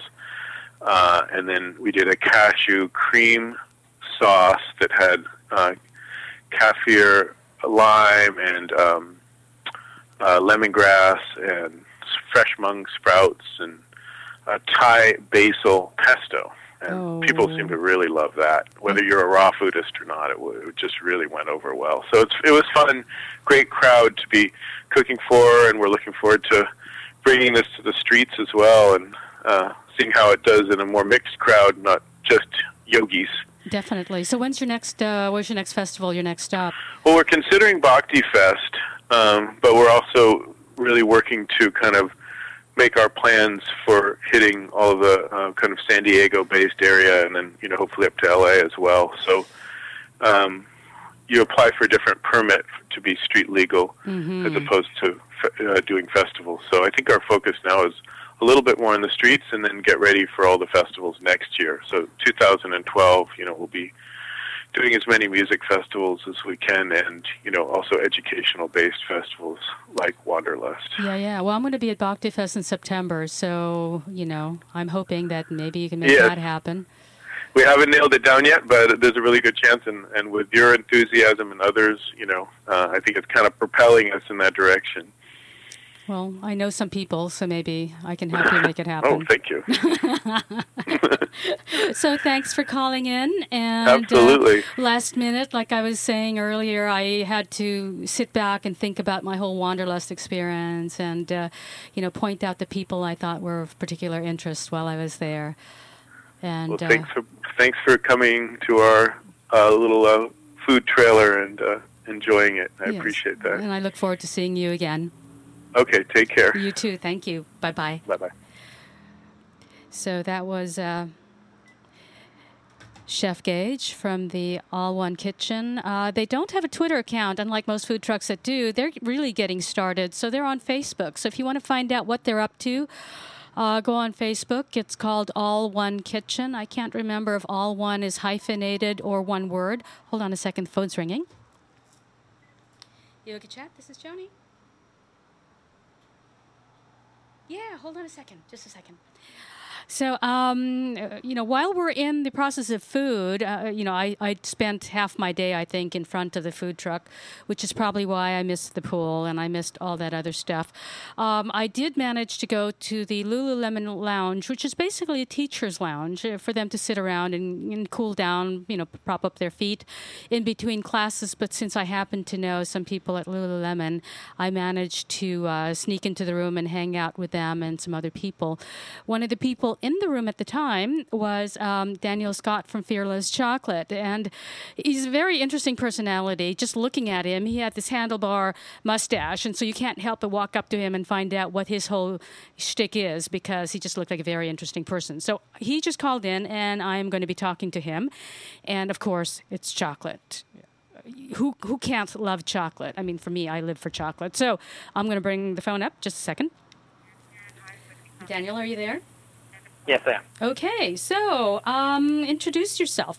Uh, and then we did a cashew cream sauce that had uh, kaffir, lime, and um, uh, lemongrass and fresh mung sprouts and uh, Thai basil pesto. And
Oh.
people seem to really love that. Whether you're a raw foodist or not, it, w- it just really went over well. So it's, it was fun, great crowd to be cooking for, and we're looking forward to bringing this to the streets as well and uh, seeing how it does in a more mixed crowd, not just yogis.
Definitely. So when's your next, uh, where's your next festival, your next stop?
Well, we're considering Bhakti Fest, um, but we're also really working to kind of make our plans for hitting all of the uh, kind of San Diego-based area, and then, you know, hopefully up to L A as well. So um, you apply for a different permit to be street legal
Mm-hmm.
as opposed to fe- uh, doing festivals. So I think our focus now is a little bit more in the streets, and then get ready for all the festivals next year. So two thousand twelve, you know, we'll be doing as many music festivals as we can, and, you know, also educational-based festivals like Wanderlust.
Yeah, yeah. Well, I'm going to be at Bhakti Fest in September, so, you know, I'm hoping that maybe you can make
Yes.
that happen.
We haven't nailed it down yet, but there's a really good chance, and, and with your enthusiasm and others, you know, uh, I think it's kind of propelling us in that direction.
Well, I know some people, so maybe I can help you make it
Oh,
happen.
thank you.
So thanks for calling in. And
Absolutely.
Uh, last minute, like I was saying earlier, I had to sit back and think about my whole Wanderlust experience and, uh, you know, point out the people I thought were of particular interest while I was there. And
Well,
uh,
thanks for, thanks for coming to our uh, little uh, food trailer and uh, enjoying it. I
yes.
appreciate that.
And I look forward to seeing you again.
Okay, take care.
You too. Thank you. Bye-bye.
Bye-bye.
So that was uh, Chef Gage from the All One Kitchen. Uh, they don't have a Twitter account, unlike most food trucks that do. They're really getting started, so they're on Facebook. So if you want to find out what they're up to, uh, go on Facebook. It's called All One Kitchen. I can't remember if All One is hyphenated or one word. Hold on a second. The phone's ringing. Yoga Chat, this is Joni. Yeah, hold on a second. Just a second. So, um, uh, you know, while we're in the process of food, uh, you know, I, I spent half my day, I think, in front of the food truck, which is probably why I missed the pool and I missed all that other stuff. Um, I did manage to go to the Lululemon Lounge, which is basically a teacher's lounge uh, for them to sit around and, and cool down, you know, prop up their feet in between classes. But since I happen to know some people at Lululemon, I managed to uh, sneak into the room and hang out with them and some other people. One of the people in the room at the time was um, Daniel Scott from Fearless Chocolate, and he's a very interesting personality. Just looking at him, he had this handlebar mustache, and so you can't help but walk up to him and find out what his whole shtick is, because he just looked like a very interesting person. So he just called in, and I am going to be talking to him, and of course, it's chocolate. Who who can't love chocolate? I mean, for me, I live for chocolate. So I'm going to bring the phone up just a second. Daniel, are you there?
Yes, I am.
Okay, so um, introduce yourself.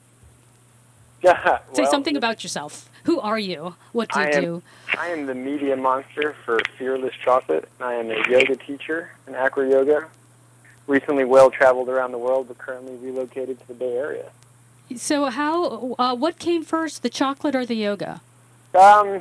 Yeah,
Say
well,
something about yourself. Who are you? What do you
I am,
do?
I am the media monster for Fearless Chocolate. I am a yoga teacher in acro yoga. Recently well-traveled around the world, but currently relocated to the Bay Area.
So how? Uh, what came first, the chocolate or the yoga?
Um,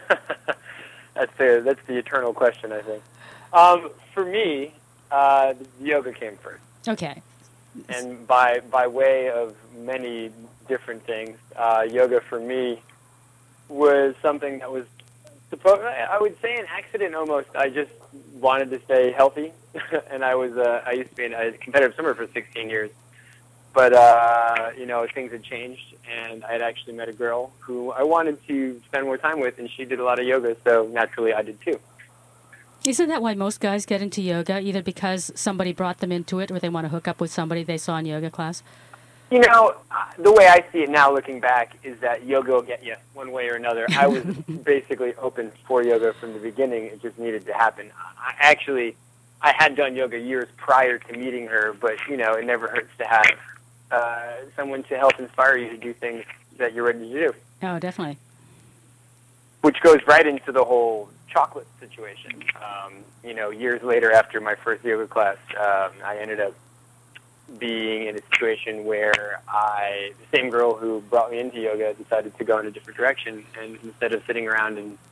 that's the that's the eternal question, I think. Um, for me, uh, the yoga came first.
Okay.
And by by way of many different things, uh, yoga for me was something that was supposed, I would say an accident almost. I just wanted to stay healthy, and I was uh, I used to be in a competitive swimmer for sixteen years. But, uh, you know, things had changed, and I had actually met a girl who I wanted to spend more time with, and she did a lot of yoga, so naturally I did too.
Isn't that why most guys get into yoga, either because somebody brought them into it or they want to hook up with somebody they saw in yoga class?
You know, the way I see it now looking back is that yoga will get you one way or another. I was basically open for yoga from the beginning. It just needed to happen. I actually, I had done yoga years prior to meeting her, but, you know, it never hurts to have uh, someone to help inspire you to do things that you're ready to do.
Oh, definitely.
Which goes right into the whole chocolate situation. Um, you know, years later after my first yoga class, um, I ended up being in a situation where I, the same girl who brought me into yoga decided to go in a different direction, and instead of sitting around and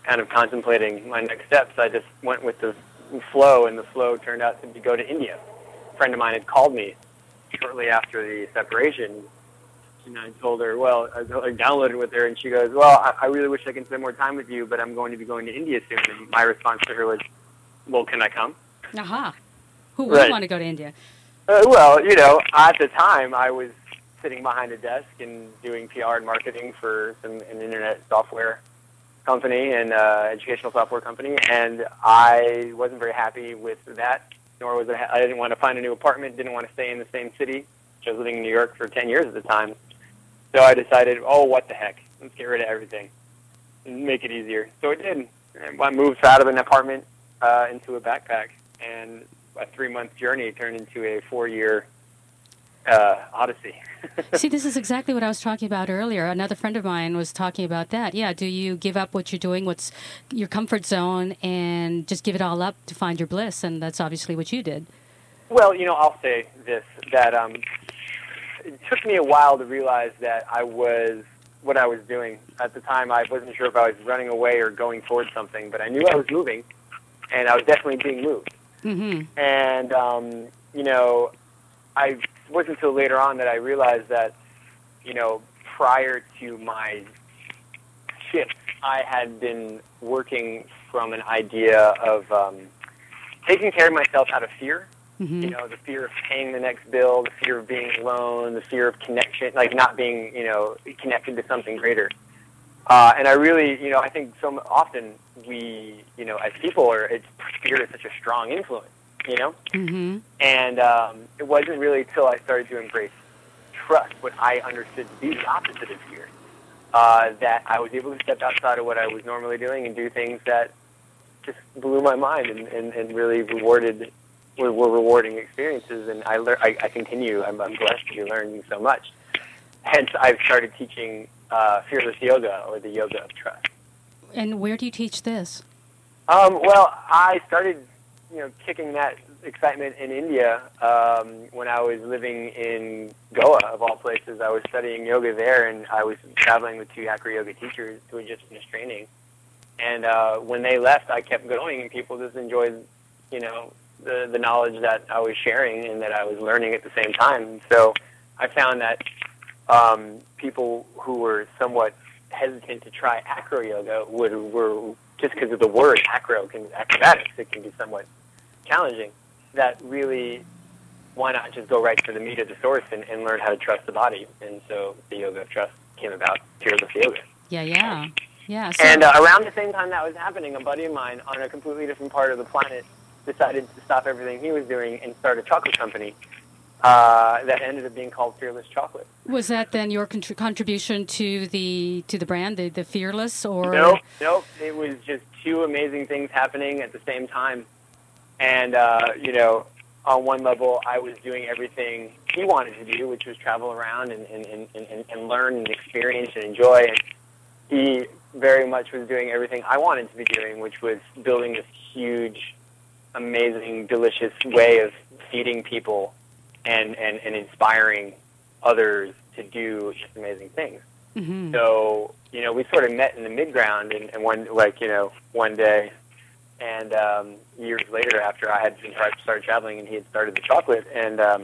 kind of contemplating my next steps, I just went with the flow, and the flow turned out to be go to India. A friend of mine had called me shortly after the separation, and I told her, well, I downloaded with her, and she goes, well, I, I really wish I could spend more time with you, but I'm going to be going to India soon. And my response to her was, well, can I come?
Aha. Who would
Right.
want to go to India?
Uh, well, you know, at the time, I was sitting behind a desk and doing P R and marketing for some, an internet software company and uh, educational software company, and I wasn't very happy with that, nor was I, I didn't want to find a new apartment, didn't want to stay in the same city. I was living in New York for ten years at the time. So I decided, oh, what the heck, let's get rid of everything and make it easier. So I did. I moved out of an apartment uh, into a backpack, and a three-month journey turned into a four-year uh, odyssey.
See, this is exactly what I was talking about earlier. Another friend of mine was talking about that. Yeah, do you give up what you're doing, what's your comfort zone, and just give it all up to find your bliss? And that's obviously what you did.
Well, you know, I'll say this, that um, it took me a while to realize that I was, what I was doing. At the time, I wasn't sure if I was running away or going towards something, but I knew I was moving, and I was definitely being moved.
Mm-hmm.
And, um, you know, I it wasn't until later on that I realized that, you know, prior to my shift, I had been working from an idea of um, taking care of myself out of fear.
Mm-hmm.
You know, the fear of paying the next bill, the fear of being alone, the fear of connection, like not being, you know, connected to something greater. Uh, and I really, you know, I think so often we, you know, as people, are, it's, fear is such a strong influence, you know?
Mm-hmm.
And um, it wasn't really until I started to embrace trust, what I understood to be the opposite of fear, uh, that I was able to step outside of what I was normally doing and do things that just blew my mind and, and, and really rewarded, were, were rewarding experiences. And I, lear- I, I continue, I'm, I'm blessed to be learning so much. Hence, I've started teaching uh, Fearless Yoga, or the Yoga of Trust.
And where do you teach this?
Um, well, I started, you know, kicking that excitement in India um, when I was living in Goa, of all places. I was studying yoga there, and I was traveling with two acro yoga teachers who had just finished training. And uh, when they left, I kept going, and people just enjoyed, you know, the the knowledge that I was sharing and that I was learning at the same time. So I found that um, people who were somewhat hesitant to try acro yoga would were just because of the word acro, can acrobatics, it can be somewhat challenging. That really, why not just go right to the meat of the source and, and learn how to trust the body? And so the Yoga of Trust came about, Fearless Yoga.
Yeah, yeah, yeah. So,
And uh, around the same time that was happening, a buddy of mine on a completely different part of the planet decided to stop everything he was doing and start a chocolate company uh, that ended up being called Fearless Chocolate.
was that then your contr- contribution to the to the brand, the, the Fearless, or
Nope, nope. It was just two amazing things happening at the same time. And, uh, you know, on one level, I was doing everything he wanted to do, which was travel around and, and, and, and, and learn and experience and enjoy. And he very much was doing everything I wanted to be doing, which was building this huge, amazing, delicious way of feeding people and, and, and inspiring others to do just amazing things.
Mm-hmm.
So, you know, we sort of met in the mid-ground and, and one, like, you know, one day. And um, years later, after I had been started traveling and he had started the chocolate, and um,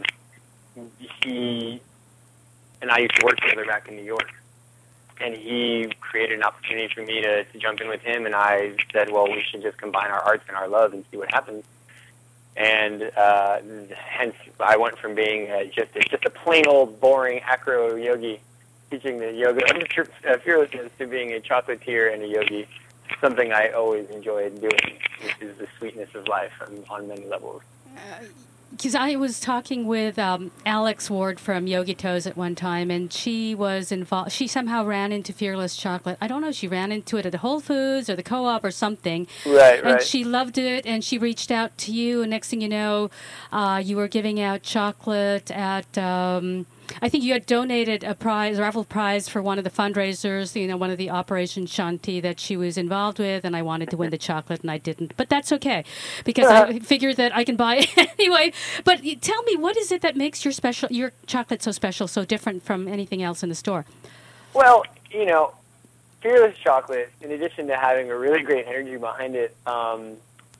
he and I used to work together back in New York. And he created an opportunity for me to, to jump in with him, and I said, well, we should just combine our arts and our love and see what happens. And uh, hence, I went from being uh, just, just a plain old boring acro yogi teaching the yoga of fearlessness to being a chocolatier and a yogi. Something I always enjoyed doing, which is the sweetness of life on, on many levels.
Because I was talking with um, Alex Ward from Yogi Toes at one time, and she was involved. She somehow ran into Fearless Chocolate. I don't know if she ran into it at the Whole Foods or the Co-op or something.
Right,
and
right.
she loved it, and she reached out to you. And next thing you know, uh, you were giving out chocolate at. Um, I think you had donated a prize, a raffle prize for one of the fundraisers, you know, one of the Operation Shanti that she was involved with, and I wanted to win the chocolate, and I didn't. But that's okay, because I figured that I can buy it anyway. But tell me, what is it that makes your special, your chocolate so special, so different from anything else in the store?
Well, you know, Fearless chocolate, in addition to having a really great energy behind it, um,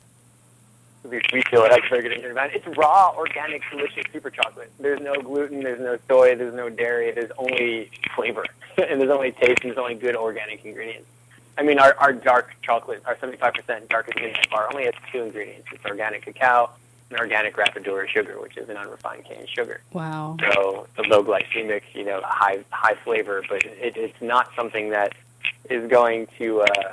at least we feel it has very good energy behind it. It's raw, organic, delicious super chocolate. There's no gluten, there's no soy, there's no dairy, there's only flavor. And there's only taste, and there's only good organic ingredients. I mean, our, our dark chocolate, our seventy-five percent darkest midnight bar only has two ingredients. It's organic cacao and organic Rapadura sugar, which is an unrefined cane sugar.
Wow.
So the low glycemic, you know, high high flavor, but it, it's not something that is going to uh,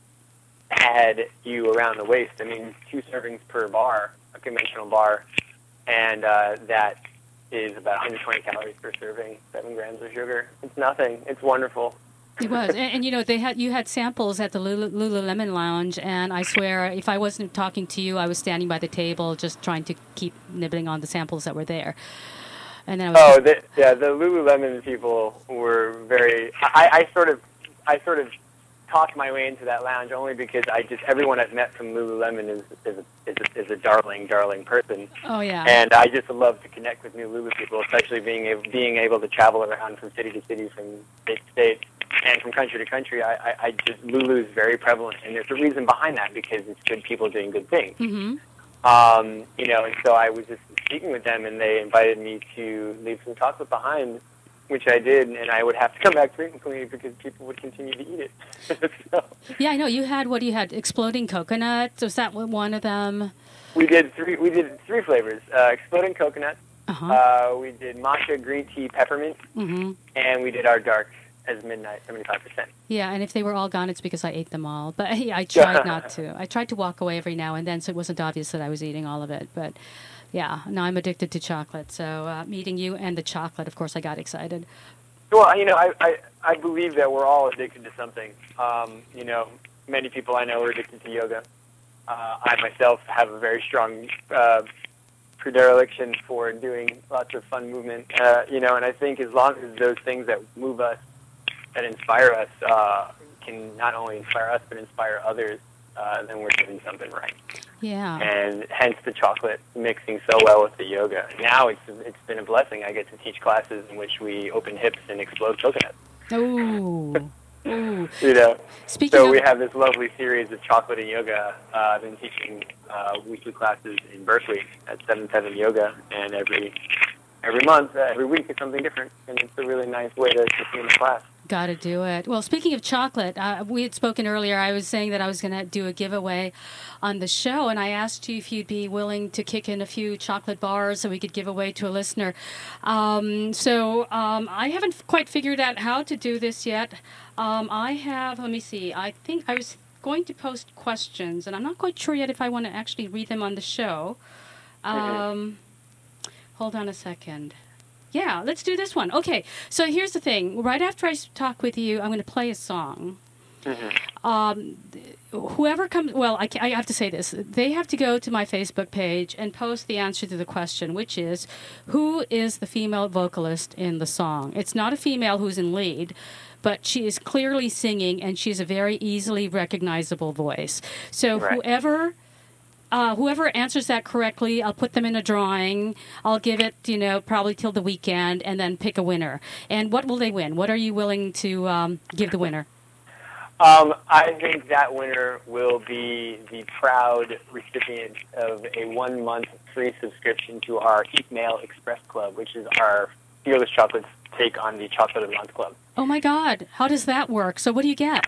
pad you around the waist. I mean, two servings per bar, a conventional bar, and uh, that is about one hundred twenty calories per serving, seven grams of sugar. It's nothing. It's wonderful.
It was, and, and you know, they had you had samples at the Lulu, Lululemon Lounge, and I swear, if I wasn't talking to you, I was standing by the table just trying to keep nibbling on the samples that were there. And then I was
oh, the, yeah, the Lululemon people were very. I, I sort of, I sort of talked my way into that lounge only because I just everyone I've met from Lululemon is is a, is a, is a darling, darling person.
Oh yeah.
And I just love to connect with new Lulu people, especially being able, being able to travel around from city to city, from state to state, and from country to country. I, I, I just Lulu is very prevalent, and there's a reason behind that because it's good people doing good things.
Mm-hmm.
Um, you know, and so I was just speaking with them, and they invited me to leave some chocolate behind, which I did, and I would have to come back frequently because people would continue to eat it. so,
yeah, I know. You had, what you had, exploding coconut. Was that one of them?
We did three. We did three flavors: uh, exploding coconut.
Uh-huh.
Uh, we did matcha green tea peppermint,
mm-hmm.
and we did our dark as midnight, seventy-five percent.
Yeah, and if they were all gone, it's because I ate them all. But hey, I tried not to. I tried to walk away every now and then, so it wasn't obvious that I was eating all of it. But yeah, now I'm addicted to chocolate. So uh, meeting you and the chocolate, of course, I got excited.
Well, you know, I, I, I believe that we're all addicted to something. Um, you know, many people I know are addicted to yoga. Uh, I myself have a very strong uh, predilection for doing lots of fun movement. Uh, you know, and I think as long as those things that move us, that inspire us, uh, can not only inspire us but inspire others, uh, then we're doing something right.
Yeah.
And hence the chocolate mixing so well with the yoga. Now it's it's been a blessing. I get to teach classes in which we open hips and explode coconut.
Ooh. Ooh.
You know.
Speaking
so
of...
we have this lovely series of chocolate and yoga. Uh, I've been teaching uh, weekly classes in Berkeley at seven seven Yoga, and every every month, uh, every week is something different, and it's a really nice way to keep me in the class.
Got to do it. Well, speaking of chocolate, uh, we had spoken earlier. I was saying that I was going to do a giveaway on the show, and I asked you if you'd be willing to kick in a few chocolate bars so we could give away to a listener. Um, so um, I haven't quite figured out how to do this yet. Um, I have, let me see, I think I was going to post questions, and I'm not quite sure yet if I want to actually read them on the show. Um, mm-hmm. Hold on a second. Yeah, let's do this one. Okay, so here's the thing. Right after I talk with you, I'm going to play a song. Mm-hmm. Um, whoever comes, well, I, I have to say this. They have to go to my Facebook page and post the answer to the question, which is, who is the female vocalist in the song? It's not a female who's in lead, but she is clearly singing, and she's a very easily recognizable voice. So right. whoever... Uh, whoever answers that correctly, I'll put them in a drawing. I'll give it, you know, probably till the weekend, and then pick a winner. And what will they win? What are you willing to um, give the winner?
Um, I think that winner will be the proud recipient of a one-month free subscription to our Eat Mail Express Club, which is our Fearless Chocolate's take on the Chocolate of the Month Club.
Oh, my God. How does that work? So what do you get?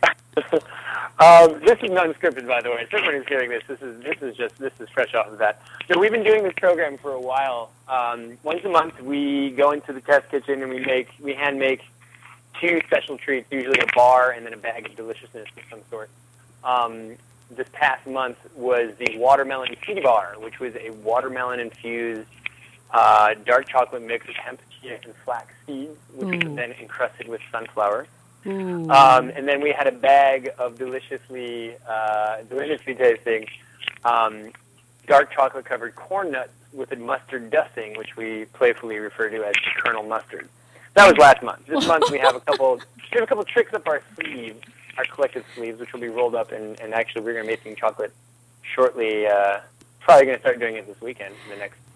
um, this is unscripted, by the way. So everyone who's hearing this, this is this is just this is fresh off the bat. So we've been doing this program for a while. Um, once a month, we go into the test kitchen and we make we hand make two special treats, usually a bar and then a bag of deliciousness of some sort. Um, this past month was the watermelon tea bar, which was a watermelon infused uh, dark chocolate mix of hemp, chia, and flax seeds, which mm. was then encrusted with sunflower. Mm. Um, and then we had a bag of deliciously, uh, deliciously tasting um, dark chocolate-covered corn nuts with a mustard dusting, which we playfully refer to as Colonel Mustard. That was last month. This month we have a couple, we have a couple tricks up our sleeves, our collective sleeves, which will be rolled up, and, and actually we're going to make some chocolate shortly. Uh, probably going to start doing it this weekend, in the next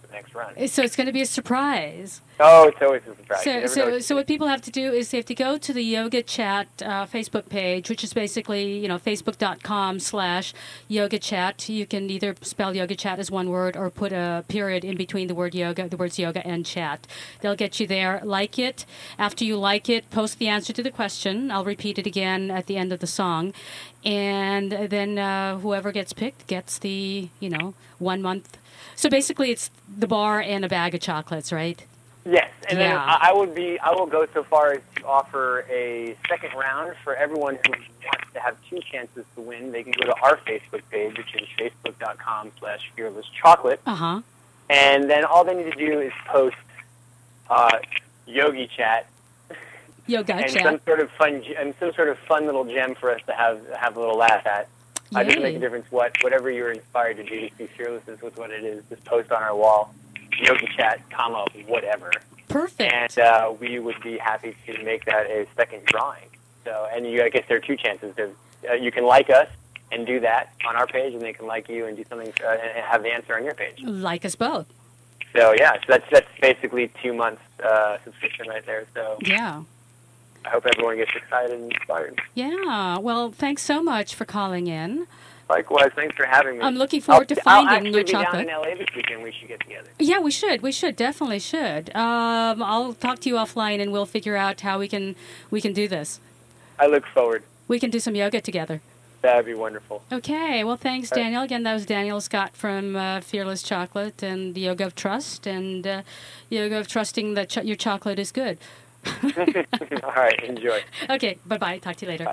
the next run.
So it's going to be a surprise.
Oh, it's always a surprise. You
So,
never know
so,
what
so what people have to do is they have to go to the Yoga Chat uh, Facebook page, which is basically, you know, facebook.com slash Yoga Chat. You can either spell Yoga Chat as one word or put a period in between the word yoga, the words yoga and chat. They'll get you there. Like it. After you like it, post the answer to the question. I'll repeat it again at the end of the song. And then uh, whoever gets picked gets the, you know, one month. So basically it's the bar and a bag of chocolates, right?
Yes, and then
Yeah.
I I would be I will go so far as to offer a second round for everyone who wants to have two chances to win. They can go to our Facebook page, which is facebook.com slash fearless chocolate.
Uh-huh.
And then all they need to do is post uh, Yogi Chat
Yoga
and
Chat.
some sort of fun and some sort of fun little gem for us to have have a little laugh at. Uh, doesn't make
Yay.
a difference what whatever you're inspired to do. Be fearless is with what it is. Just post on our wall, Yogi Chat, comma whatever,
Perfect.
and uh, we would be happy to make that a second drawing. So, and you, I guess there are two chances. There's, uh, you can like us and do that on our page, and they can like you and do something uh, and have the answer on your page.
Like us both.
So yeah, so that's that's basically two months uh, subscription right there. So
Yeah.
I hope everyone gets excited and inspired.
Yeah. Well, thanks so much for calling in.
Likewise, thanks for having me.
I'm looking forward
I'll,
to finding
I'll actually
your
be
chocolate.
down in L A this weekend. We should get together.
Yeah, we should. We should definitely should. Um, I'll talk to you offline, and we'll figure out how we can we can do this.
I look forward.
We can do some yoga together.
That'd be wonderful.
Okay. Well, thanks, Daniel. Again, that was Daniel Scott from uh, Fearless Chocolate and the Yoga of Trust and uh, Yoga of Trusting that ch- your chocolate is good.
All right, enjoy.
Okay. Bye bye. Talk to you later.
Bye.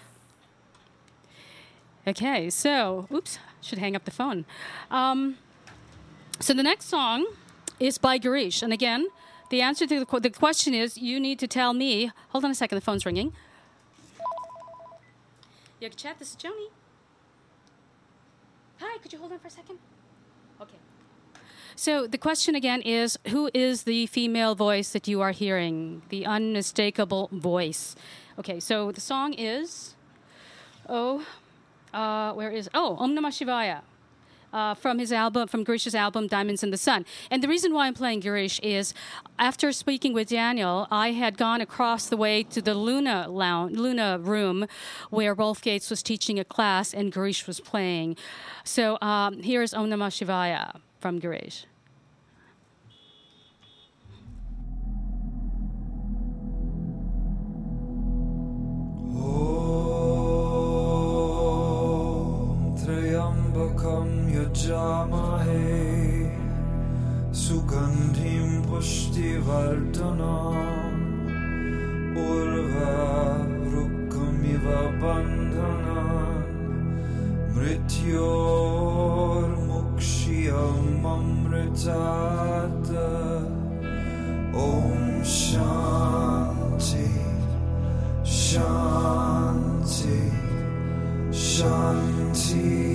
Okay. So, oops, should hang up the phone. Um, so the next song is by Girish, and again, the answer to the, qu- the question is you need to tell me. Hold on a second. The phone's ringing. Yoga Chat, this is Joni. Hi, could you hold on for a second? Okay. So the question again is, who is the female voice that you are hearing? The unmistakable voice. Okay, so the song is, oh, uh, where is, oh, Om Namah Shivaya. Uh, from his album, from Girish's album, Diamonds in the Sun. And the reason why I'm playing Girish is, after speaking with Daniel, I had gone across the way to the Luna lounge, Luna room, where Rolf Gates was teaching a class and Girish was playing. So um, here's Om Namah Shivaya from Girish.
Trayambakam yajamahe Sugandhim pushtivardhanam Urva rukkamiva bandhanan Mrityor mukshiyam amritata Om Shanti Shanti Shanti.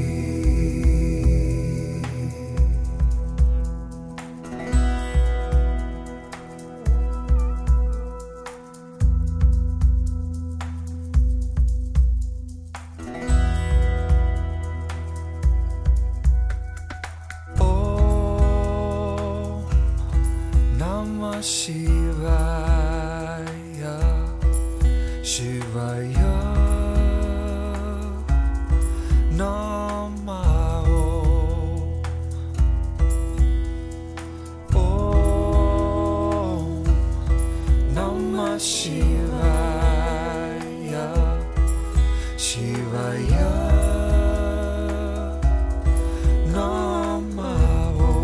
Om Namah Shivaya, Shivaya. Namaho. Om Namah Shivaya, Shivaya. Namaho.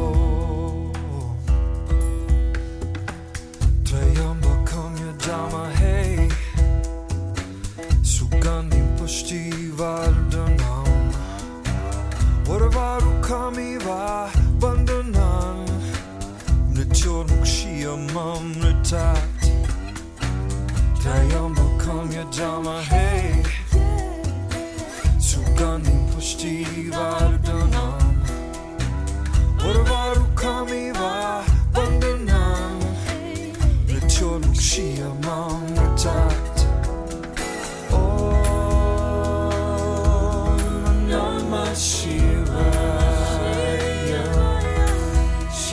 Trayambakam yajamahe Sugandhim pushtivardhanam Urvarukamiva bandhanan Mrityor mukshiyam amritat Trayambakam yajamahe Sugandhim pushtivardhanam Urvarukamiva bandhanan Mrityor mukshiyam amritat Om Namah Shivaya,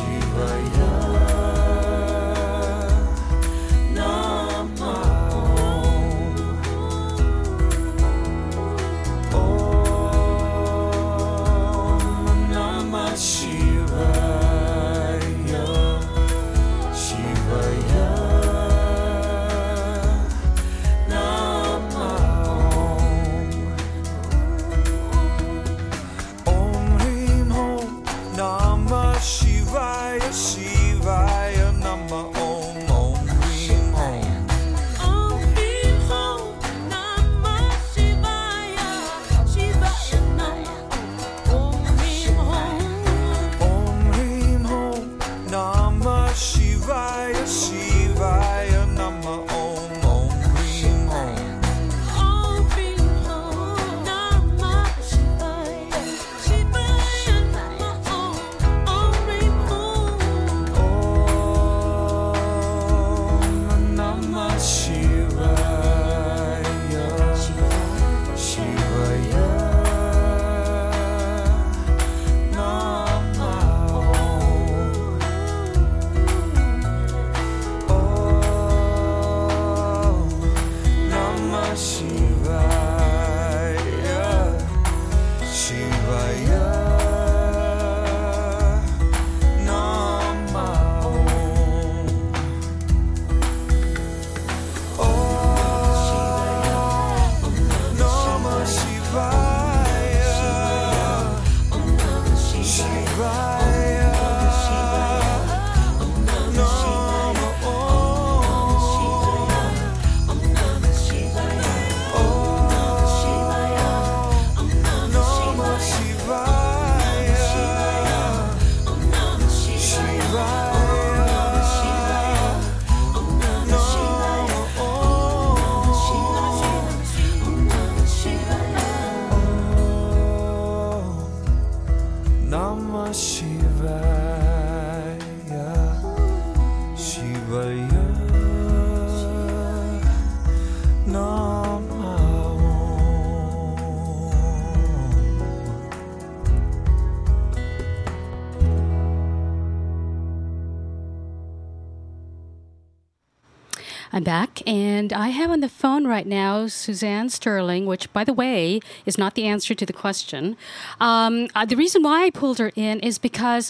I'm back, and I have on the phone right now Suzanne Sterling, which, by the way, is not the answer to the question. Um, uh, the reason why I pulled her in is because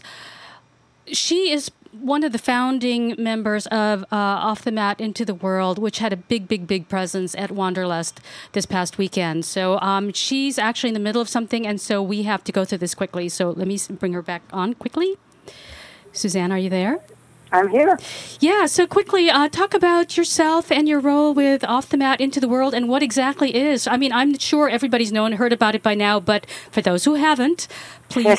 she is one of the founding members of uh, Off the Mat Into the World, which had a big, big, big presence at Wanderlust this past weekend. So um, she's actually in the middle of something, and so we have to go through this quickly. So let me bring her back on quickly. Suzanne, are you there?
I'm here.
Yeah, so quickly, uh, talk about yourself and your role with Off the Mat Into the World and what exactly is. I mean, I'm sure everybody's known, heard about it by now, but for those who haven't, please.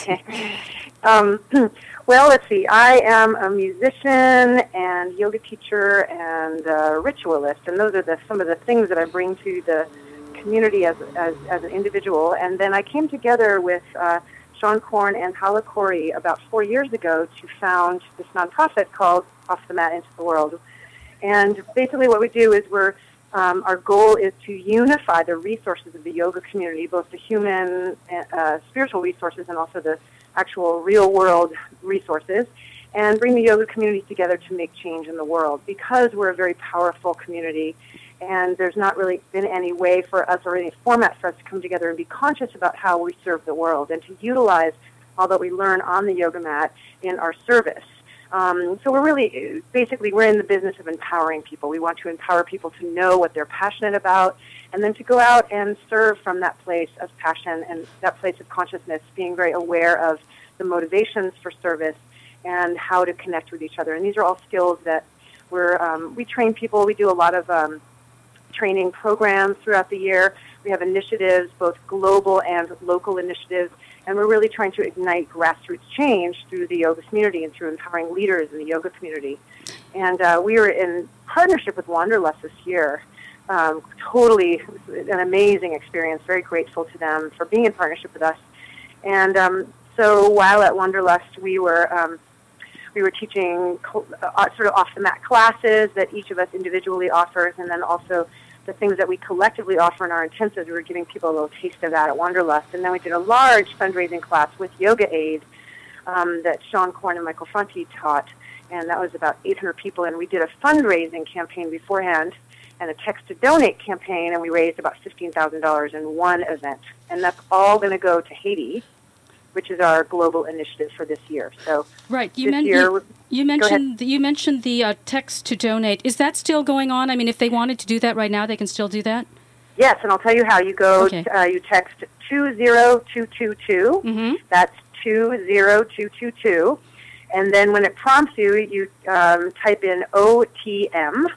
um, well, let's see. I am a musician and yoga teacher and uh, ritualist, and those are the, some of the things that I bring to the community as, as, as an individual. And then I came together with Uh, Sean Korn and Hala Corey about four years ago to found this nonprofit called Off the Mat Into the World. And basically what we do is we're, um, our goal is to unify the resources of the yoga community, both the human, uh, spiritual resources and also the actual real-world resources, and bring the yoga community together to make change in the world. Because we're a very powerful community, and there's not really been any way for us or any format for us to come together and be conscious about how we serve the world and to utilize all that we learn on the yoga mat in our service. Um, so we're really, basically, we're in the business of empowering people. We want to empower people to know what they're passionate about and then to go out and serve from that place of passion and that place of consciousness, being very aware of the motivations for service and how to connect with each other. And these are all skills that we're, um, we train people. We do a lot of um, training programs throughout the year. We have initiatives, both global and local initiatives, and we're really trying to ignite grassroots change through the yoga community and through empowering leaders in the yoga community. And uh, we were in partnership with Wanderlust this year. Um, totally an amazing experience. Very grateful to them for being in partnership with us. And um, so while at Wanderlust, we were um, we were teaching uh, sort of off-the-mat classes that each of us individually offers, and then also the things that we collectively offer in our intensives. We were giving people a little taste of that at Wanderlust. And then we did a large fundraising class with Yoga Aid um, that Sean Korn and Michael Franti taught, and that was about eight hundred people. And we did a fundraising campaign beforehand and a text-to-donate campaign, and we raised about fifteen thousand dollars in one event. And that's all going to go to Haiti, which is our global initiative for this year. So
right, you, men-
year,
you, you mentioned you mentioned the uh, text to donate. Is that still going on? I mean, if they wanted to do that right now, they can still do that?
Yes, and I'll tell you how. You go,
Okay.
uh, you text two zero two two two.
Mm-hmm.
That's two zero two two two. And then when it prompts you, you um, type in O T M,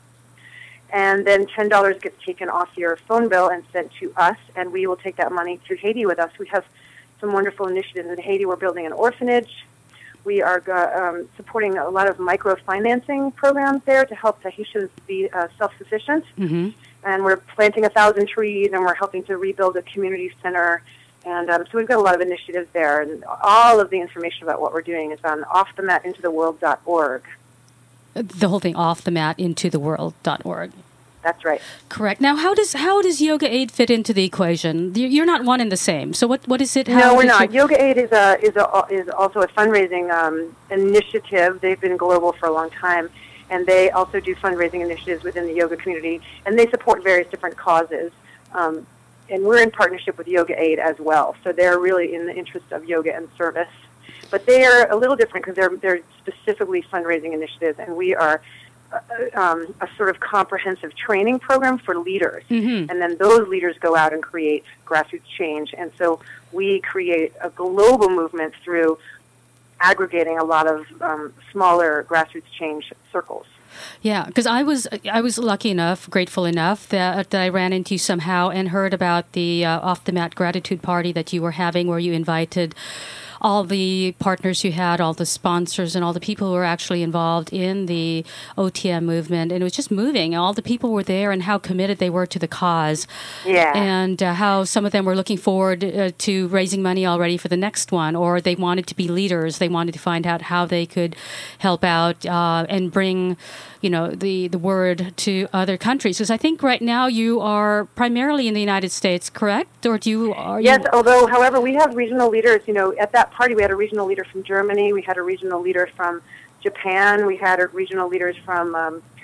and then ten dollars gets taken off your phone bill and sent to us, and we will take that money to Haiti with us. We have some wonderful initiatives in Haiti. We're building an orphanage. We are um, supporting a lot of microfinancing programs there to help Tahitians be uh, self-sufficient.
Mm-hmm.
And we're planting a thousand trees, and we're helping to rebuild a community center. And um, so we've got a lot of initiatives there. And all of the information about what we're doing is on off the mat into the world dot org.
The whole thing, off the mat into the world dot org.
That's right.
Correct. Now, how does how does Yoga Aid fit into the equation? You- You're not one and the same. So what what is it? How
No, we're
does
not.
your-
Yoga Aid is a is a is also a fundraising um, initiative. They've been global for a long time, and they also do fundraising initiatives within the yoga community, and they support various different causes. Um, and we're in partnership with Yoga Aid as well. So they're really in the interest of yoga and service. But they are a little different because they're they're specifically fundraising initiatives, and we are uh, um, a sort of comprehensive training program for leaders.
Mhm.
And then those leaders go out and create grassroots change. And so we create a global movement through aggregating a lot of um, smaller grassroots change circles.
Yeah, because I was I was lucky enough, grateful enough that, that I ran into you somehow and heard about the uh, off the mat gratitude party that you were having, where you invited all the partners you had, all the sponsors, and all the people who were actually involved in the O T M movement. And it was just moving. All the people were there and how committed they were to the cause.
Yeah.
And uh, how some of them were looking forward uh, to raising money already for the next one, or they wanted to be leaders. They wanted to find out how they could help out uh, and bring, you know, the, the word to other countries. Because I think right now you are primarily in the United States, correct? Or do you... Are
Yes,
you...
although, however, we have regional leaders. You know, at that party, we had a regional leader from Germany. We had a regional leader from Japan. We had a regional leaders from um,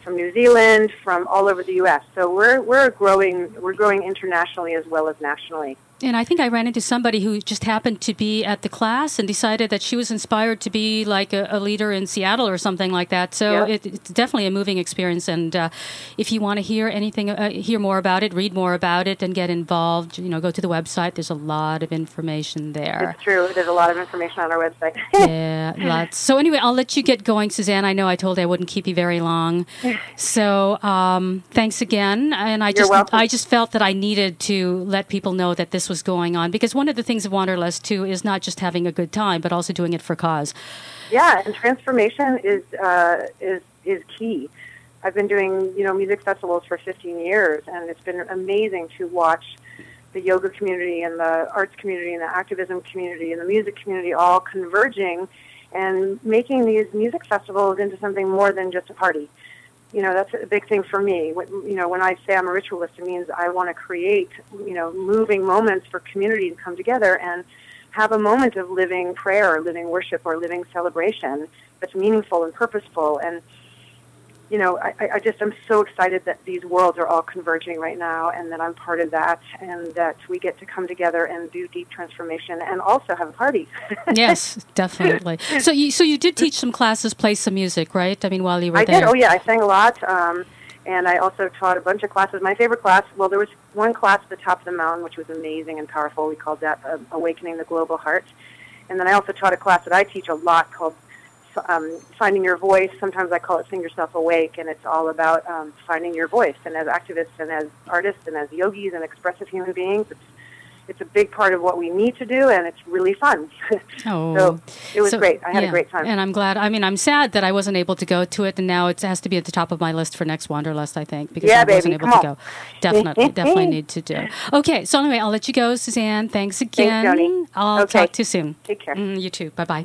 from New Zealand, from all over the U S. So we're we're growing we're growing internationally as well as nationally.
And I think I ran into somebody who just happened to be at the class and decided that she was inspired to be like a, a leader in Seattle or something like that. So
Yeah.
it, it's definitely a moving experience. And uh, if you want to hear anything, uh, hear more about it, read more about it, and get involved, you know, go to the website. There's a lot of information there.
It's true. There's a lot of information on our website.
Yeah, lots. So anyway, I'll let you get going, Suzanne. I know I told you I wouldn't keep you very long. So um, thanks again. And I
You're
just
welcome.
I just felt that I needed to let people know that this was going on, because one of the things of Wanderlust too is not just having a good time, but also doing it for cause.
Yeah, and transformation is uh, is is key. I've been doing you know music festivals for fifteen years, and it's been amazing to watch the yoga community and the arts community and the activism community and the music community all converging and making these music festivals into something more than just a party. You know, that's a big thing for me. When, you know, when I say I'm a ritualist, it means I want to create, you know, moving moments for community to come together and have a moment of living prayer or living worship or living celebration that's meaningful and purposeful. And, you know, I, I just am so excited that these worlds are all converging right now and that I'm part of that and that we get to come together and do deep transformation and also have a party.
Yes, definitely. So you so you did teach some classes, play some music, right? I mean, while you were
I
there.
did. Oh, yeah. I sang a lot. Um, and I also taught a bunch of classes. My favorite class, well, there was one class at the top of the mountain, which was amazing and powerful. We called that uh, Awakening the Global Heart. And then I also taught a class that I teach a lot called um, Finding Your Voice. Sometimes I call it Sing Yourself Awake, and it's all about um, finding your voice. And as activists and as artists and as yogis and expressive human beings, it's it's a big part of what we need to do, and it's really fun.
Oh,
so it was
So,
great. I had
yeah,
a great time.
and I'm glad. I mean, I'm sad that I wasn't able to go to it, and now it has to be at the top of my list for next Wanderlust, I think, because
Yeah,
I wasn't
baby,
able
come
to
on.
go. Definitely, definitely need to do. Okay, so anyway, I'll let you go, Suzanne. Thanks again.
Joni.
I'll
Okay.
talk to you soon.
Take care.
Mm, you too. Bye bye.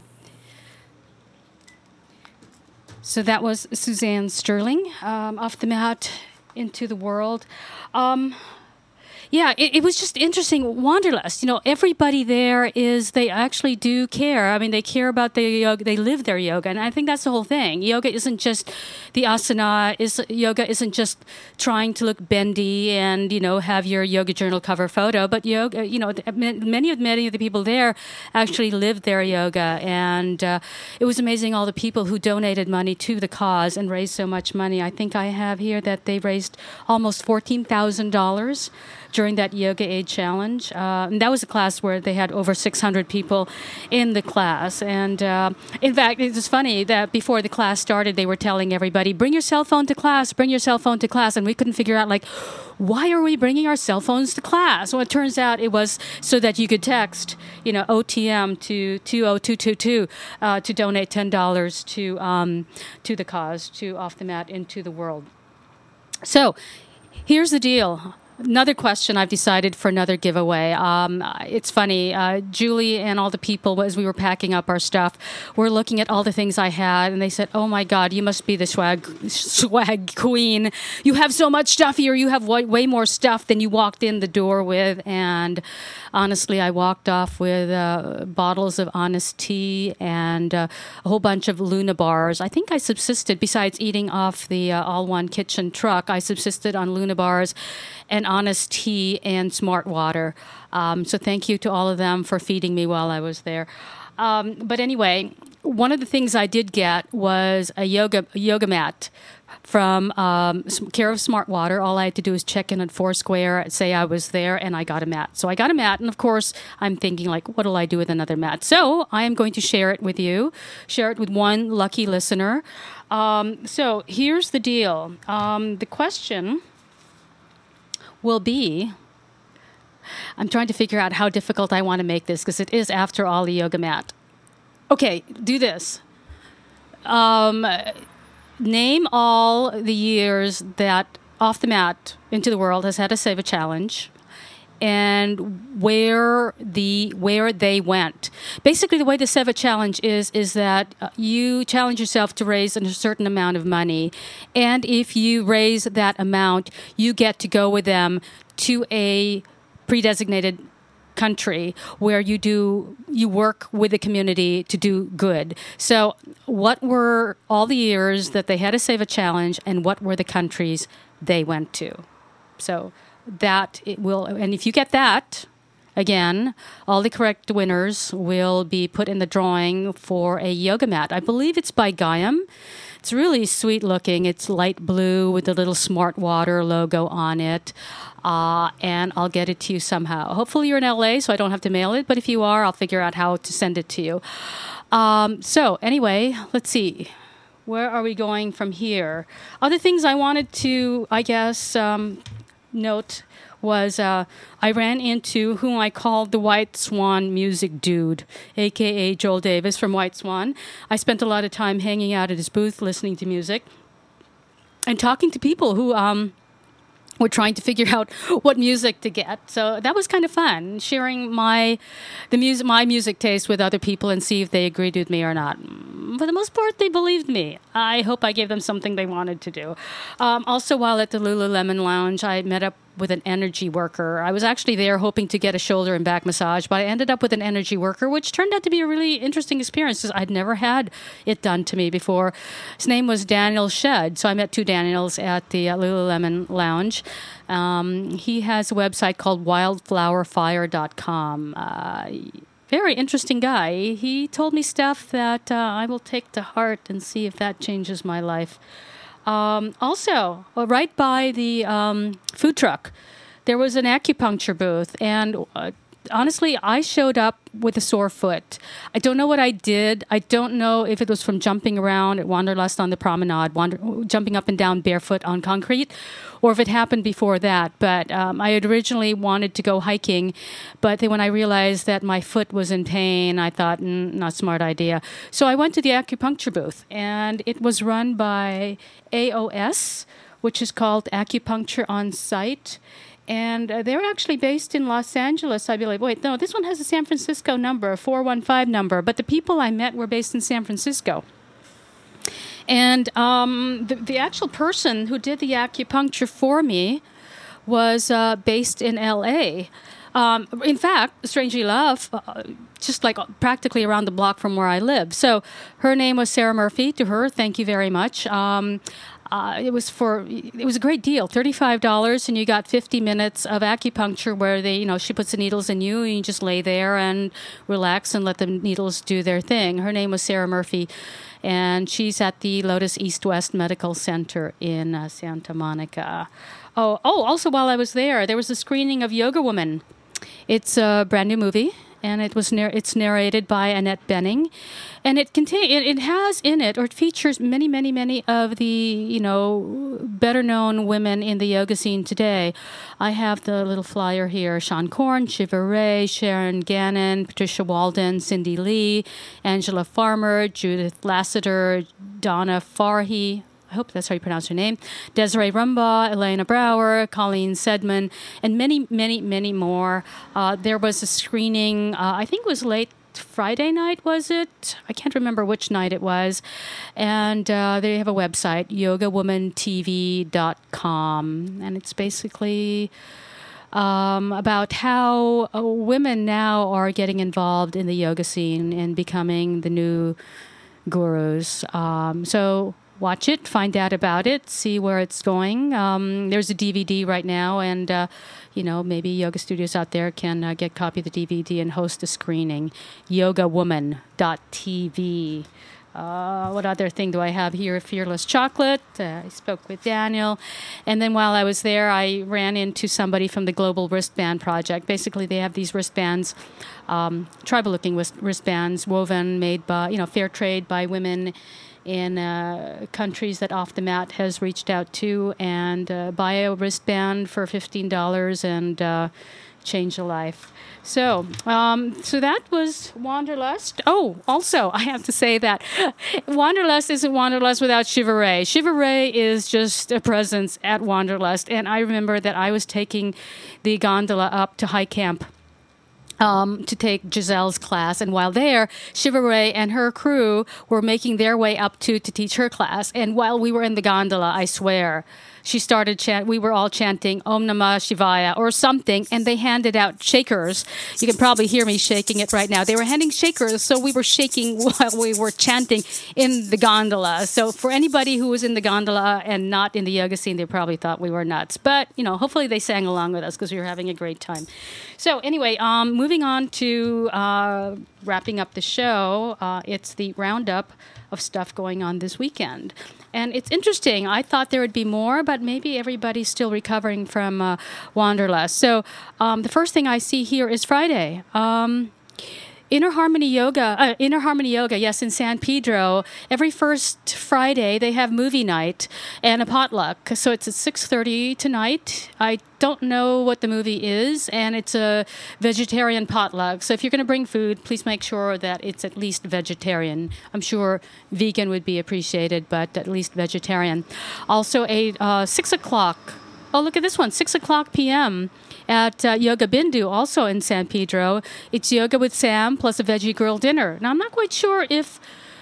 So that was Suzanne Sterling, um, off the mat into the world. Um, Yeah, it, it was just interesting. Wanderlust, you know, everybody there is, they actually do care. I mean, they care about their yoga, they live their yoga. And I think that's the whole thing. Yoga isn't just the asana, is yoga isn't just trying to look bendy and, you know, have your yoga journal cover photo. But yoga, you know, many of, many of the people there actually lived their yoga. And uh, it was amazing all the people who donated money to the cause and raised so much money. I think I have here that they raised almost fourteen thousand dollars during that Yoga Aid Challenge. Uh, and that was a class where they had over six hundred people in the class. And uh, in fact, it was funny that before the class started, they were telling everybody, bring your cell phone to class, bring your cell phone to class. And we couldn't figure out, like, why are we bringing our cell phones to class? Well, it turns out it was so that you could text, you know, O T M to two oh two two two uh, to donate ten dollars to, um, to the cause, to Off the Mat into the World. So here's the deal. Another question I've decided for another giveaway. Um, it's funny, uh, Julie and all the people, as we were packing up our stuff, were looking at all the things I had, and they said, oh my God, you must be the swag swag queen. You have so much stuff here. You have way, way more stuff than you walked in the door with. And honestly, I walked off with uh, bottles of Honest Tea and uh, a whole bunch of Luna bars. I think I subsisted, besides eating off the uh, All One Kitchen truck, I subsisted on Luna bars and Honest Tea and Smart Water. Um, so thank you to all of them for feeding me while I was there. Um, but anyway, one of the things I did get was a yoga a yoga mat from um, Care of Smart Water. All I had to do was check in at Foursquare, say I was there, and I got a mat. So I got a mat, and of course, I'm thinking, like, what'll I do with another mat? So I am going to share it with you, share it with one lucky listener. Um, so here's the deal. Um, the question will be, I'm trying to figure out how difficult I want to make this, because it is, after all, a yoga mat. Okay, do this. Um, name all the years that Off the Mat into the World has had a Seva challenge, and where the where they went. Basically, the way the Seva challenge is is that uh, you challenge yourself to raise a certain amount of money, and if you raise that amount, you get to go with them to a pre-designated country where you do you work with the community to do good. So what were all the years that they had to save a challenge, and what were the countries they went to? So that it will, and if you get that, again, all the correct winners will be put in the drawing for a yoga mat. I believe it's by Gaiam. It's really sweet looking. It's light blue with the little Smart Water logo on it. Uh, and I'll get it to you somehow. Hopefully you're in L A, so I don't have to mail it. But if you are, I'll figure out how to send it to you. Um, so anyway, let's see. Where are we going from here? Other things I wanted to, I guess, um, note was uh, I ran into whom I called the White Swan music dude, a k a. Joel Davis from White Swan. I spent a lot of time hanging out at his booth listening to music and talking to people who um, were trying to figure out what music to get. So that was kind of fun, sharing my the music, my music taste with other people and see if they agreed with me or not. For the most part, they believed me. I hope I gave them something they wanted to do. Um, also, while at the Lululemon Lounge, I met up with an energy worker. I was actually there hoping to get a shoulder and back massage, but I ended up with an energy worker, which turned out to be a really interesting experience because I'd never had it done to me before. His name was Daniel Shedd. So I met two Daniels at the uh, Lululemon Lounge. Um, he has a website called wildflower fire dot com. Uh, very interesting guy. He told me stuff that uh, I will take to heart and see if that changes my life. Um, also, uh, right by the um, food truck, there was an acupuncture booth, and uh, honestly, I showed up with a sore foot. I don't know what I did. I don't know if it was from jumping around at Wanderlust on the promenade, wander, jumping up and down barefoot on concrete, or if it happened before that. But um, I had originally wanted to go hiking, but then when I realized that my foot was in pain, I thought, mm, not a smart idea. So I went to the acupuncture booth, and it was run by A O S, which is called Acupuncture on Site. And uh, they're actually based in Los Angeles. I'd be like, wait, no, this one has a San Francisco number, a four one five number. But the people I met were based in San Francisco. And um, the, the actual person who did the acupuncture for me was uh, based in L A. Um, in fact, strangely enough, uh, just like practically around the block from where I live. So her name was Sarah Murphy. To her, thank you very much. Um, Uh, it was for it was a great deal, thirty-five dollars, and you got fifty minutes of acupuncture where they, you know, she puts the needles in you, and you just lay there and relax and let the needles do their thing. Her name was Sarah Murphy, and she's at the Lotus East West Medical Center in uh, Santa Monica. Oh, oh, also while I was there, there was a screening of Yoga Woman. It's a brand new movie. And it was nar- it's narrated by Annette Bening, and it contain it, it has in it, or it features many, many, many of the, you know, better known women in the yoga scene today. I have the little flyer here: Sean Korn, Shiva Ray, Sharon Gannon, Patricia Walden, Cindy Lee, Angela Farmer, Judith Lassiter, Donna Farhi. I hope that's how you pronounce her name, Desiree Rumbaugh, Elena Brower, Colleen Sedman, and many, many, many more. Uh, there was a screening, uh, I think it was late Friday night, was it? I can't remember which night it was. And uh, they have a website, yoga woman t v dot com, and it's basically um, about how uh, women now are getting involved in the yoga scene and becoming the new gurus. Um, so... Watch it, find out about it, see where it's going. Um, there's a D V D right now, and, uh, you know, maybe yoga studios out there can uh, get a copy of the D V D and host a screening. yoga woman dot t v. Uh, what other thing do I have here? Fearless Chocolate. Uh, I spoke with Daniel. And then while I was there, I ran into somebody from the Global Wristband Project. Basically, they have these wristbands, um, tribal-looking wristbands, woven, made by, you know, fair trade by women in uh, countries that Off the Mat has reached out to, and uh, buy a wristband for fifteen dollars and uh, change a life. So, um, so that was Wanderlust. Oh, also, I have to say that Wanderlust isn't Wanderlust without Shiva Ray. Shiva Ray is just a presence at Wanderlust, and I remember that I was taking the gondola up to High Camp Um, to take Giselle's class. And while there, Shiva Ray and her crew were making their way up to to teach her class. And while we were in the gondola, I swear, she started chant. We were all chanting Om Namah Shivaya or something, and they handed out shakers. You can probably hear me shaking it right now. They were handing shakers, so we were shaking while we were chanting in the gondola. So for anybody who was in the gondola and not in the yoga scene, they probably thought we were nuts. But you know, hopefully they sang along with us because we were having a great time. So anyway, um, moving on to uh, wrapping up the show. Uh, it's the roundup of stuff going on this weekend. And it's interesting. I thought there would be more, but maybe everybody's still recovering from uh, Wanderlust. So um, the first thing I see here is Friday. Um, Inner Harmony Yoga, uh, Inner Harmony Yoga, yes, in San Pedro. Every first Friday, they have movie night and a potluck. So it's at six thirty tonight. I don't know what the movie is, and it's a vegetarian potluck. So if you're going to bring food, please make sure that it's at least vegetarian. I'm sure vegan would be appreciated, but at least vegetarian. Also, a uh, six o'clock. Oh, look at this one, six o'clock p.m. at uh, Yoga Bindu, also in San Pedro. It's Yoga with Sam plus a veggie grill dinner. Now, I'm not quite sure if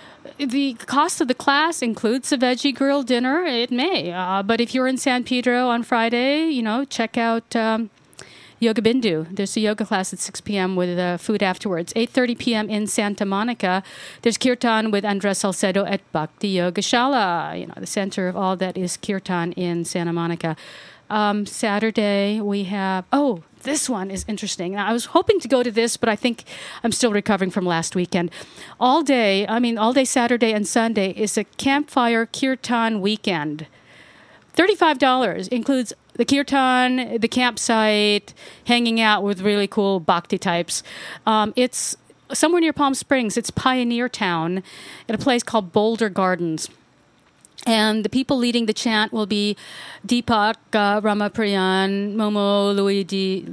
the cost of the class includes a veggie grill dinner. It may. Uh, but if you're in San Pedro on Friday, you know, check out um, Yoga Bindu. There's a yoga class at six p.m. with uh, food afterwards. eight thirty p.m. in Santa Monica. There's Kirtan with Andres Salcedo at Bhakti Yoga Shala. You know, the center of all that is Kirtan in Santa Monica. Um, Saturday, we have... Oh, this one is interesting. Now, I was hoping to go to this, but I think I'm still recovering from last weekend. All day, I mean, all day Saturday and Sunday is a campfire kirtan weekend. thirty-five dollars includes the kirtan, the campsite, hanging out with really cool bhakti types. Um, it's somewhere near Palm Springs. It's Pioneer Town at a place called Boulder Gardens. And the people leading the chant will be Deepak uh, Ramapriyan, Momo Luidi,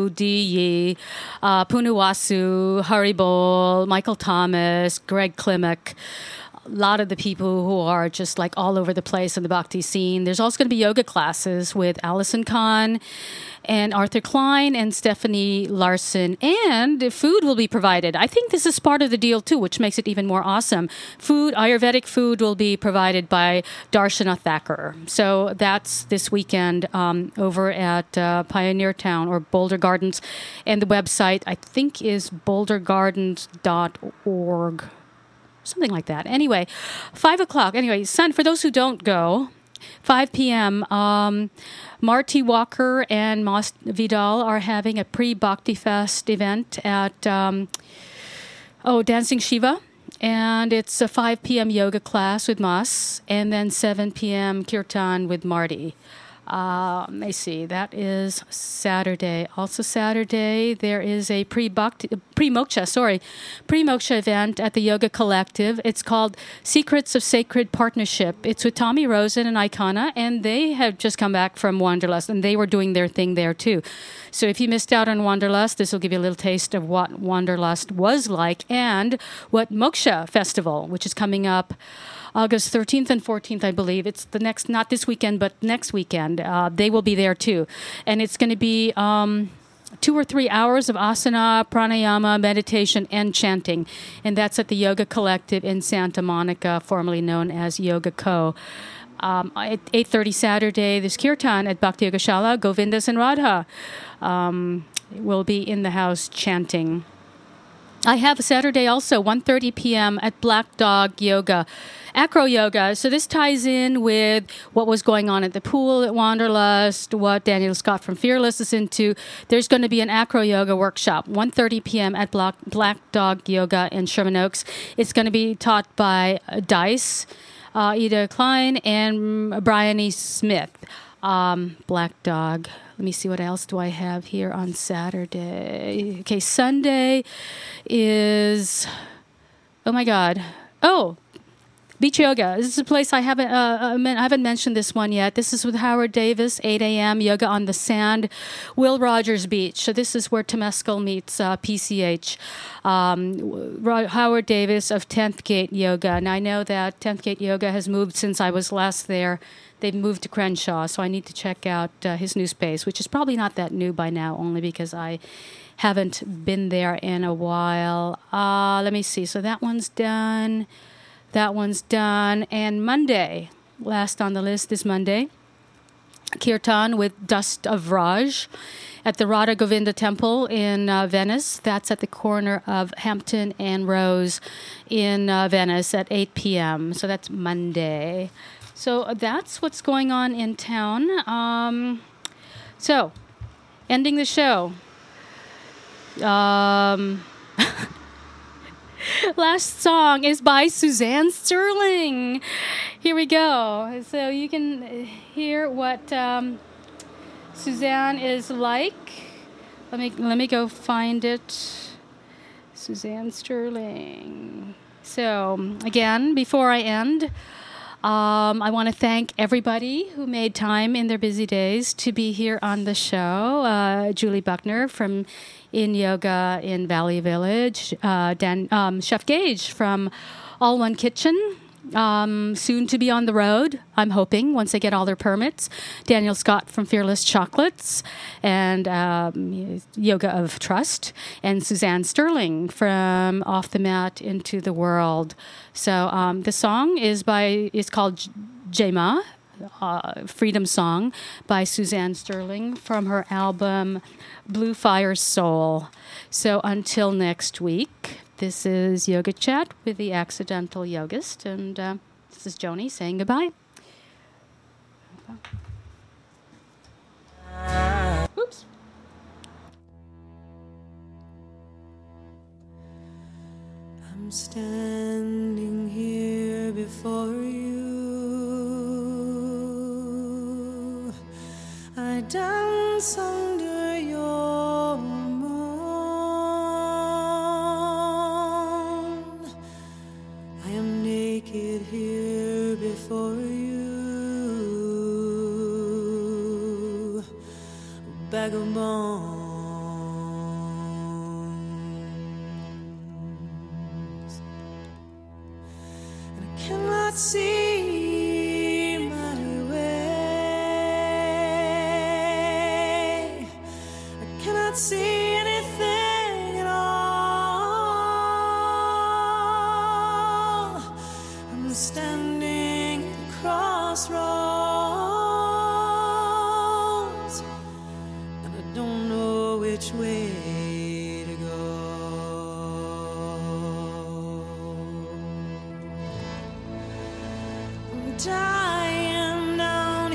Ludiyi, uh, Punuwasu, Haribol, Michael Thomas, Greg Klimek. A lot of the people who are just like all over the place in the bhakti scene. There's also going to be yoga classes with Allison Kahn and Arthur Klein and Stephanie Larson. And food will be provided. I think this is part of the deal, too, which makes it even more awesome. Food, Ayurvedic food, will be provided by Darshana Thakur. So that's this weekend um, over at uh, Pioneer Town or Boulder Gardens. And the website, I think, is boulder gardens dot org. Something like that. Anyway, five o'clock. Anyway, son, for those who don't go, five p.m., um, Marty Walker and Mas Vidal are having a pre-Bhakti Fest event at, um, oh, Dancing Shiva. And it's a five p.m. yoga class with Mas, and then seven p.m. kirtan with Marty. Uh, let me see. That is Saturday. Also Saturday, there is a pre-bhakti, pre-moksha, sorry, pre-moksha event at the Yoga Collective. It's called Secrets of Sacred Partnership. It's with Tommy Rosen and Icona, and they have just come back from Wanderlust, and they were doing their thing there too. So if you missed out on Wanderlust, this will give you a little taste of what Wanderlust was like and what Moksha Festival, which is coming up August thirteenth and fourteenth, I believe. It's the next, not this weekend, but next weekend. Uh, they will be there too. And it's going to be um, two or three hours of asana, pranayama, meditation, and chanting. And that's at the Yoga Collective in Santa Monica, formerly known as Yoga Co. Um, at eight thirty Saturday, there's Kirtan at Bhakti Yoga Shala. Govindas and Radha um, will be in the house chanting. I have a Saturday also, one thirty p.m. at Black Dog Yoga, Acro Yoga. So this ties in with what was going on at the pool at Wanderlust, what Daniel Scott from Fearless is into. There's going to be an Acro Yoga workshop, one thirty p.m. at Black, Black Dog Yoga in Sherman Oaks. It's going to be taught by Dice, uh, Ida Klein, and Brian E. Smith. Um, Black Dog. Let me see, what else do I have here on Saturday? Okay, Sunday is, oh my God. Oh, Beach Yoga. This is a place I haven't uh, I haven't mentioned this one yet. This is with Howard Davis, eight a.m. Yoga on the Sand, Will Rogers Beach. So this is where Temescal meets uh, P C H. Um, Howard Davis of tenth Gate Yoga. And I know that tenth Gate Yoga has moved since I was last there. They've moved to Crenshaw, so I need to check out uh, his new space, which is probably not that new by now, only because I haven't been there in a while. Uh, let me see. So that one's done. That one's done. And Monday, last on the list is Monday. kirtan with Dust of Raj at the Radha Govinda Temple in uh, Venice. That's at the corner of Hampton and Rose in uh, Venice at eight p.m. So that's Monday. So that's what's going on in town. Um, so, ending the show. Um, last song is by Suzanne Sterling. Here we go. So you can hear what um, Suzanne is like. Let me let me go find it. Suzanne Sterling. So again, before I end, um, I want to thank everybody who made time in their busy days to be here on the show. Uh, Julie Buckner from In Yoga in Valley Village, uh, Dan, um, Chef Gage from All One Kitchen, um, soon to be on the road, I'm hoping, once they get all their permits. Daniel Scott from Fearless Chocolates and um, Yoga of Trust, and Suzanne Sterling from Off the Mat into the World. So um, the song is by is called Jema, uh, Freedom Song by Suzanne Sterling from her album Blue Fire Soul. So until next week, this is Yoga Chat with the Accidental Yogist, and uh, this is Joni saying goodbye. Oops.
I'm standing here before you. I dance under your moon. I am naked here before you. A bag of bones. And I cannot see my way. I cannot see anything at all. I'm standing at a crossroads, and I don't know which way to go. I'm dying down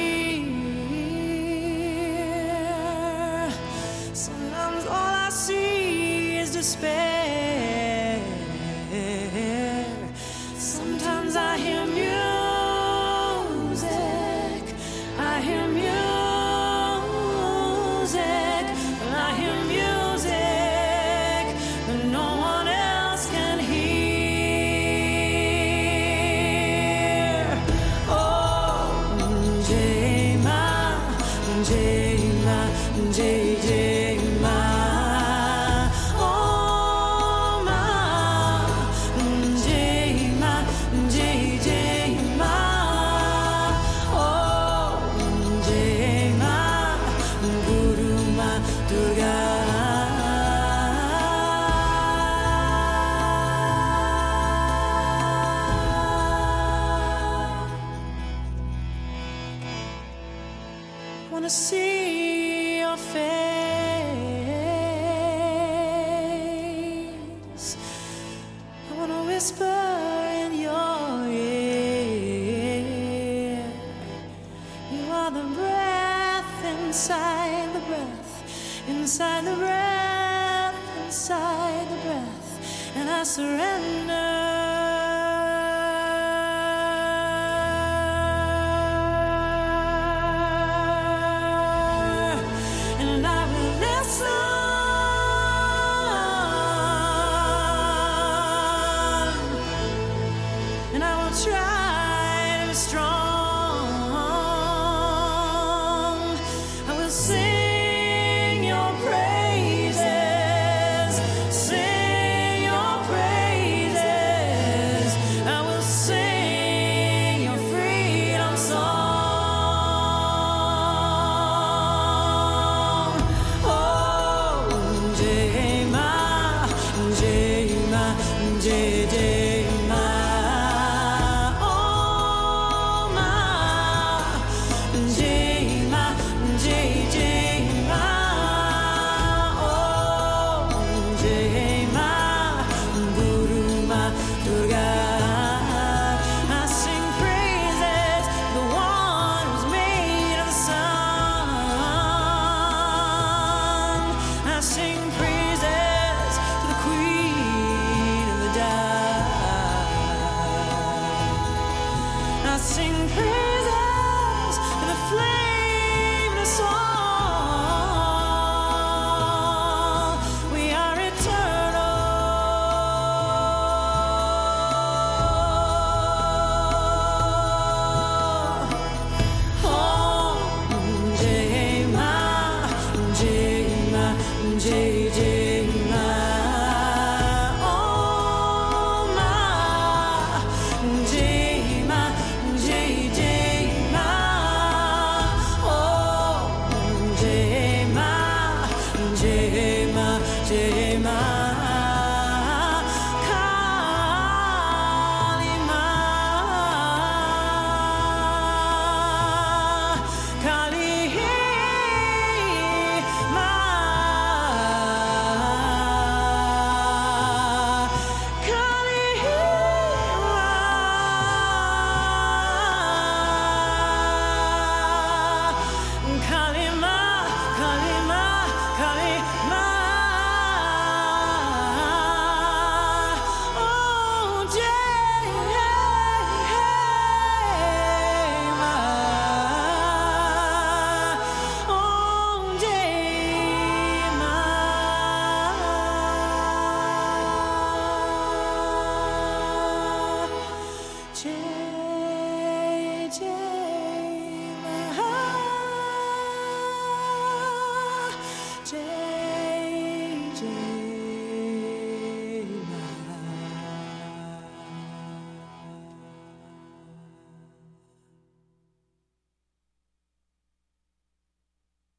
here. Sometimes all I see is despair. Sometimes I hear music. I hear music. And I hear music that no one else can hear. Oh, Jema, Jema, J J Ma. Oh, ma, Jema, J J Ma. Oh, Jema, Guru Ma Durga. Wanna see your face. I wanna whisper in your ear. You are the breath inside the breath, inside the breath, inside the breath. And I surrender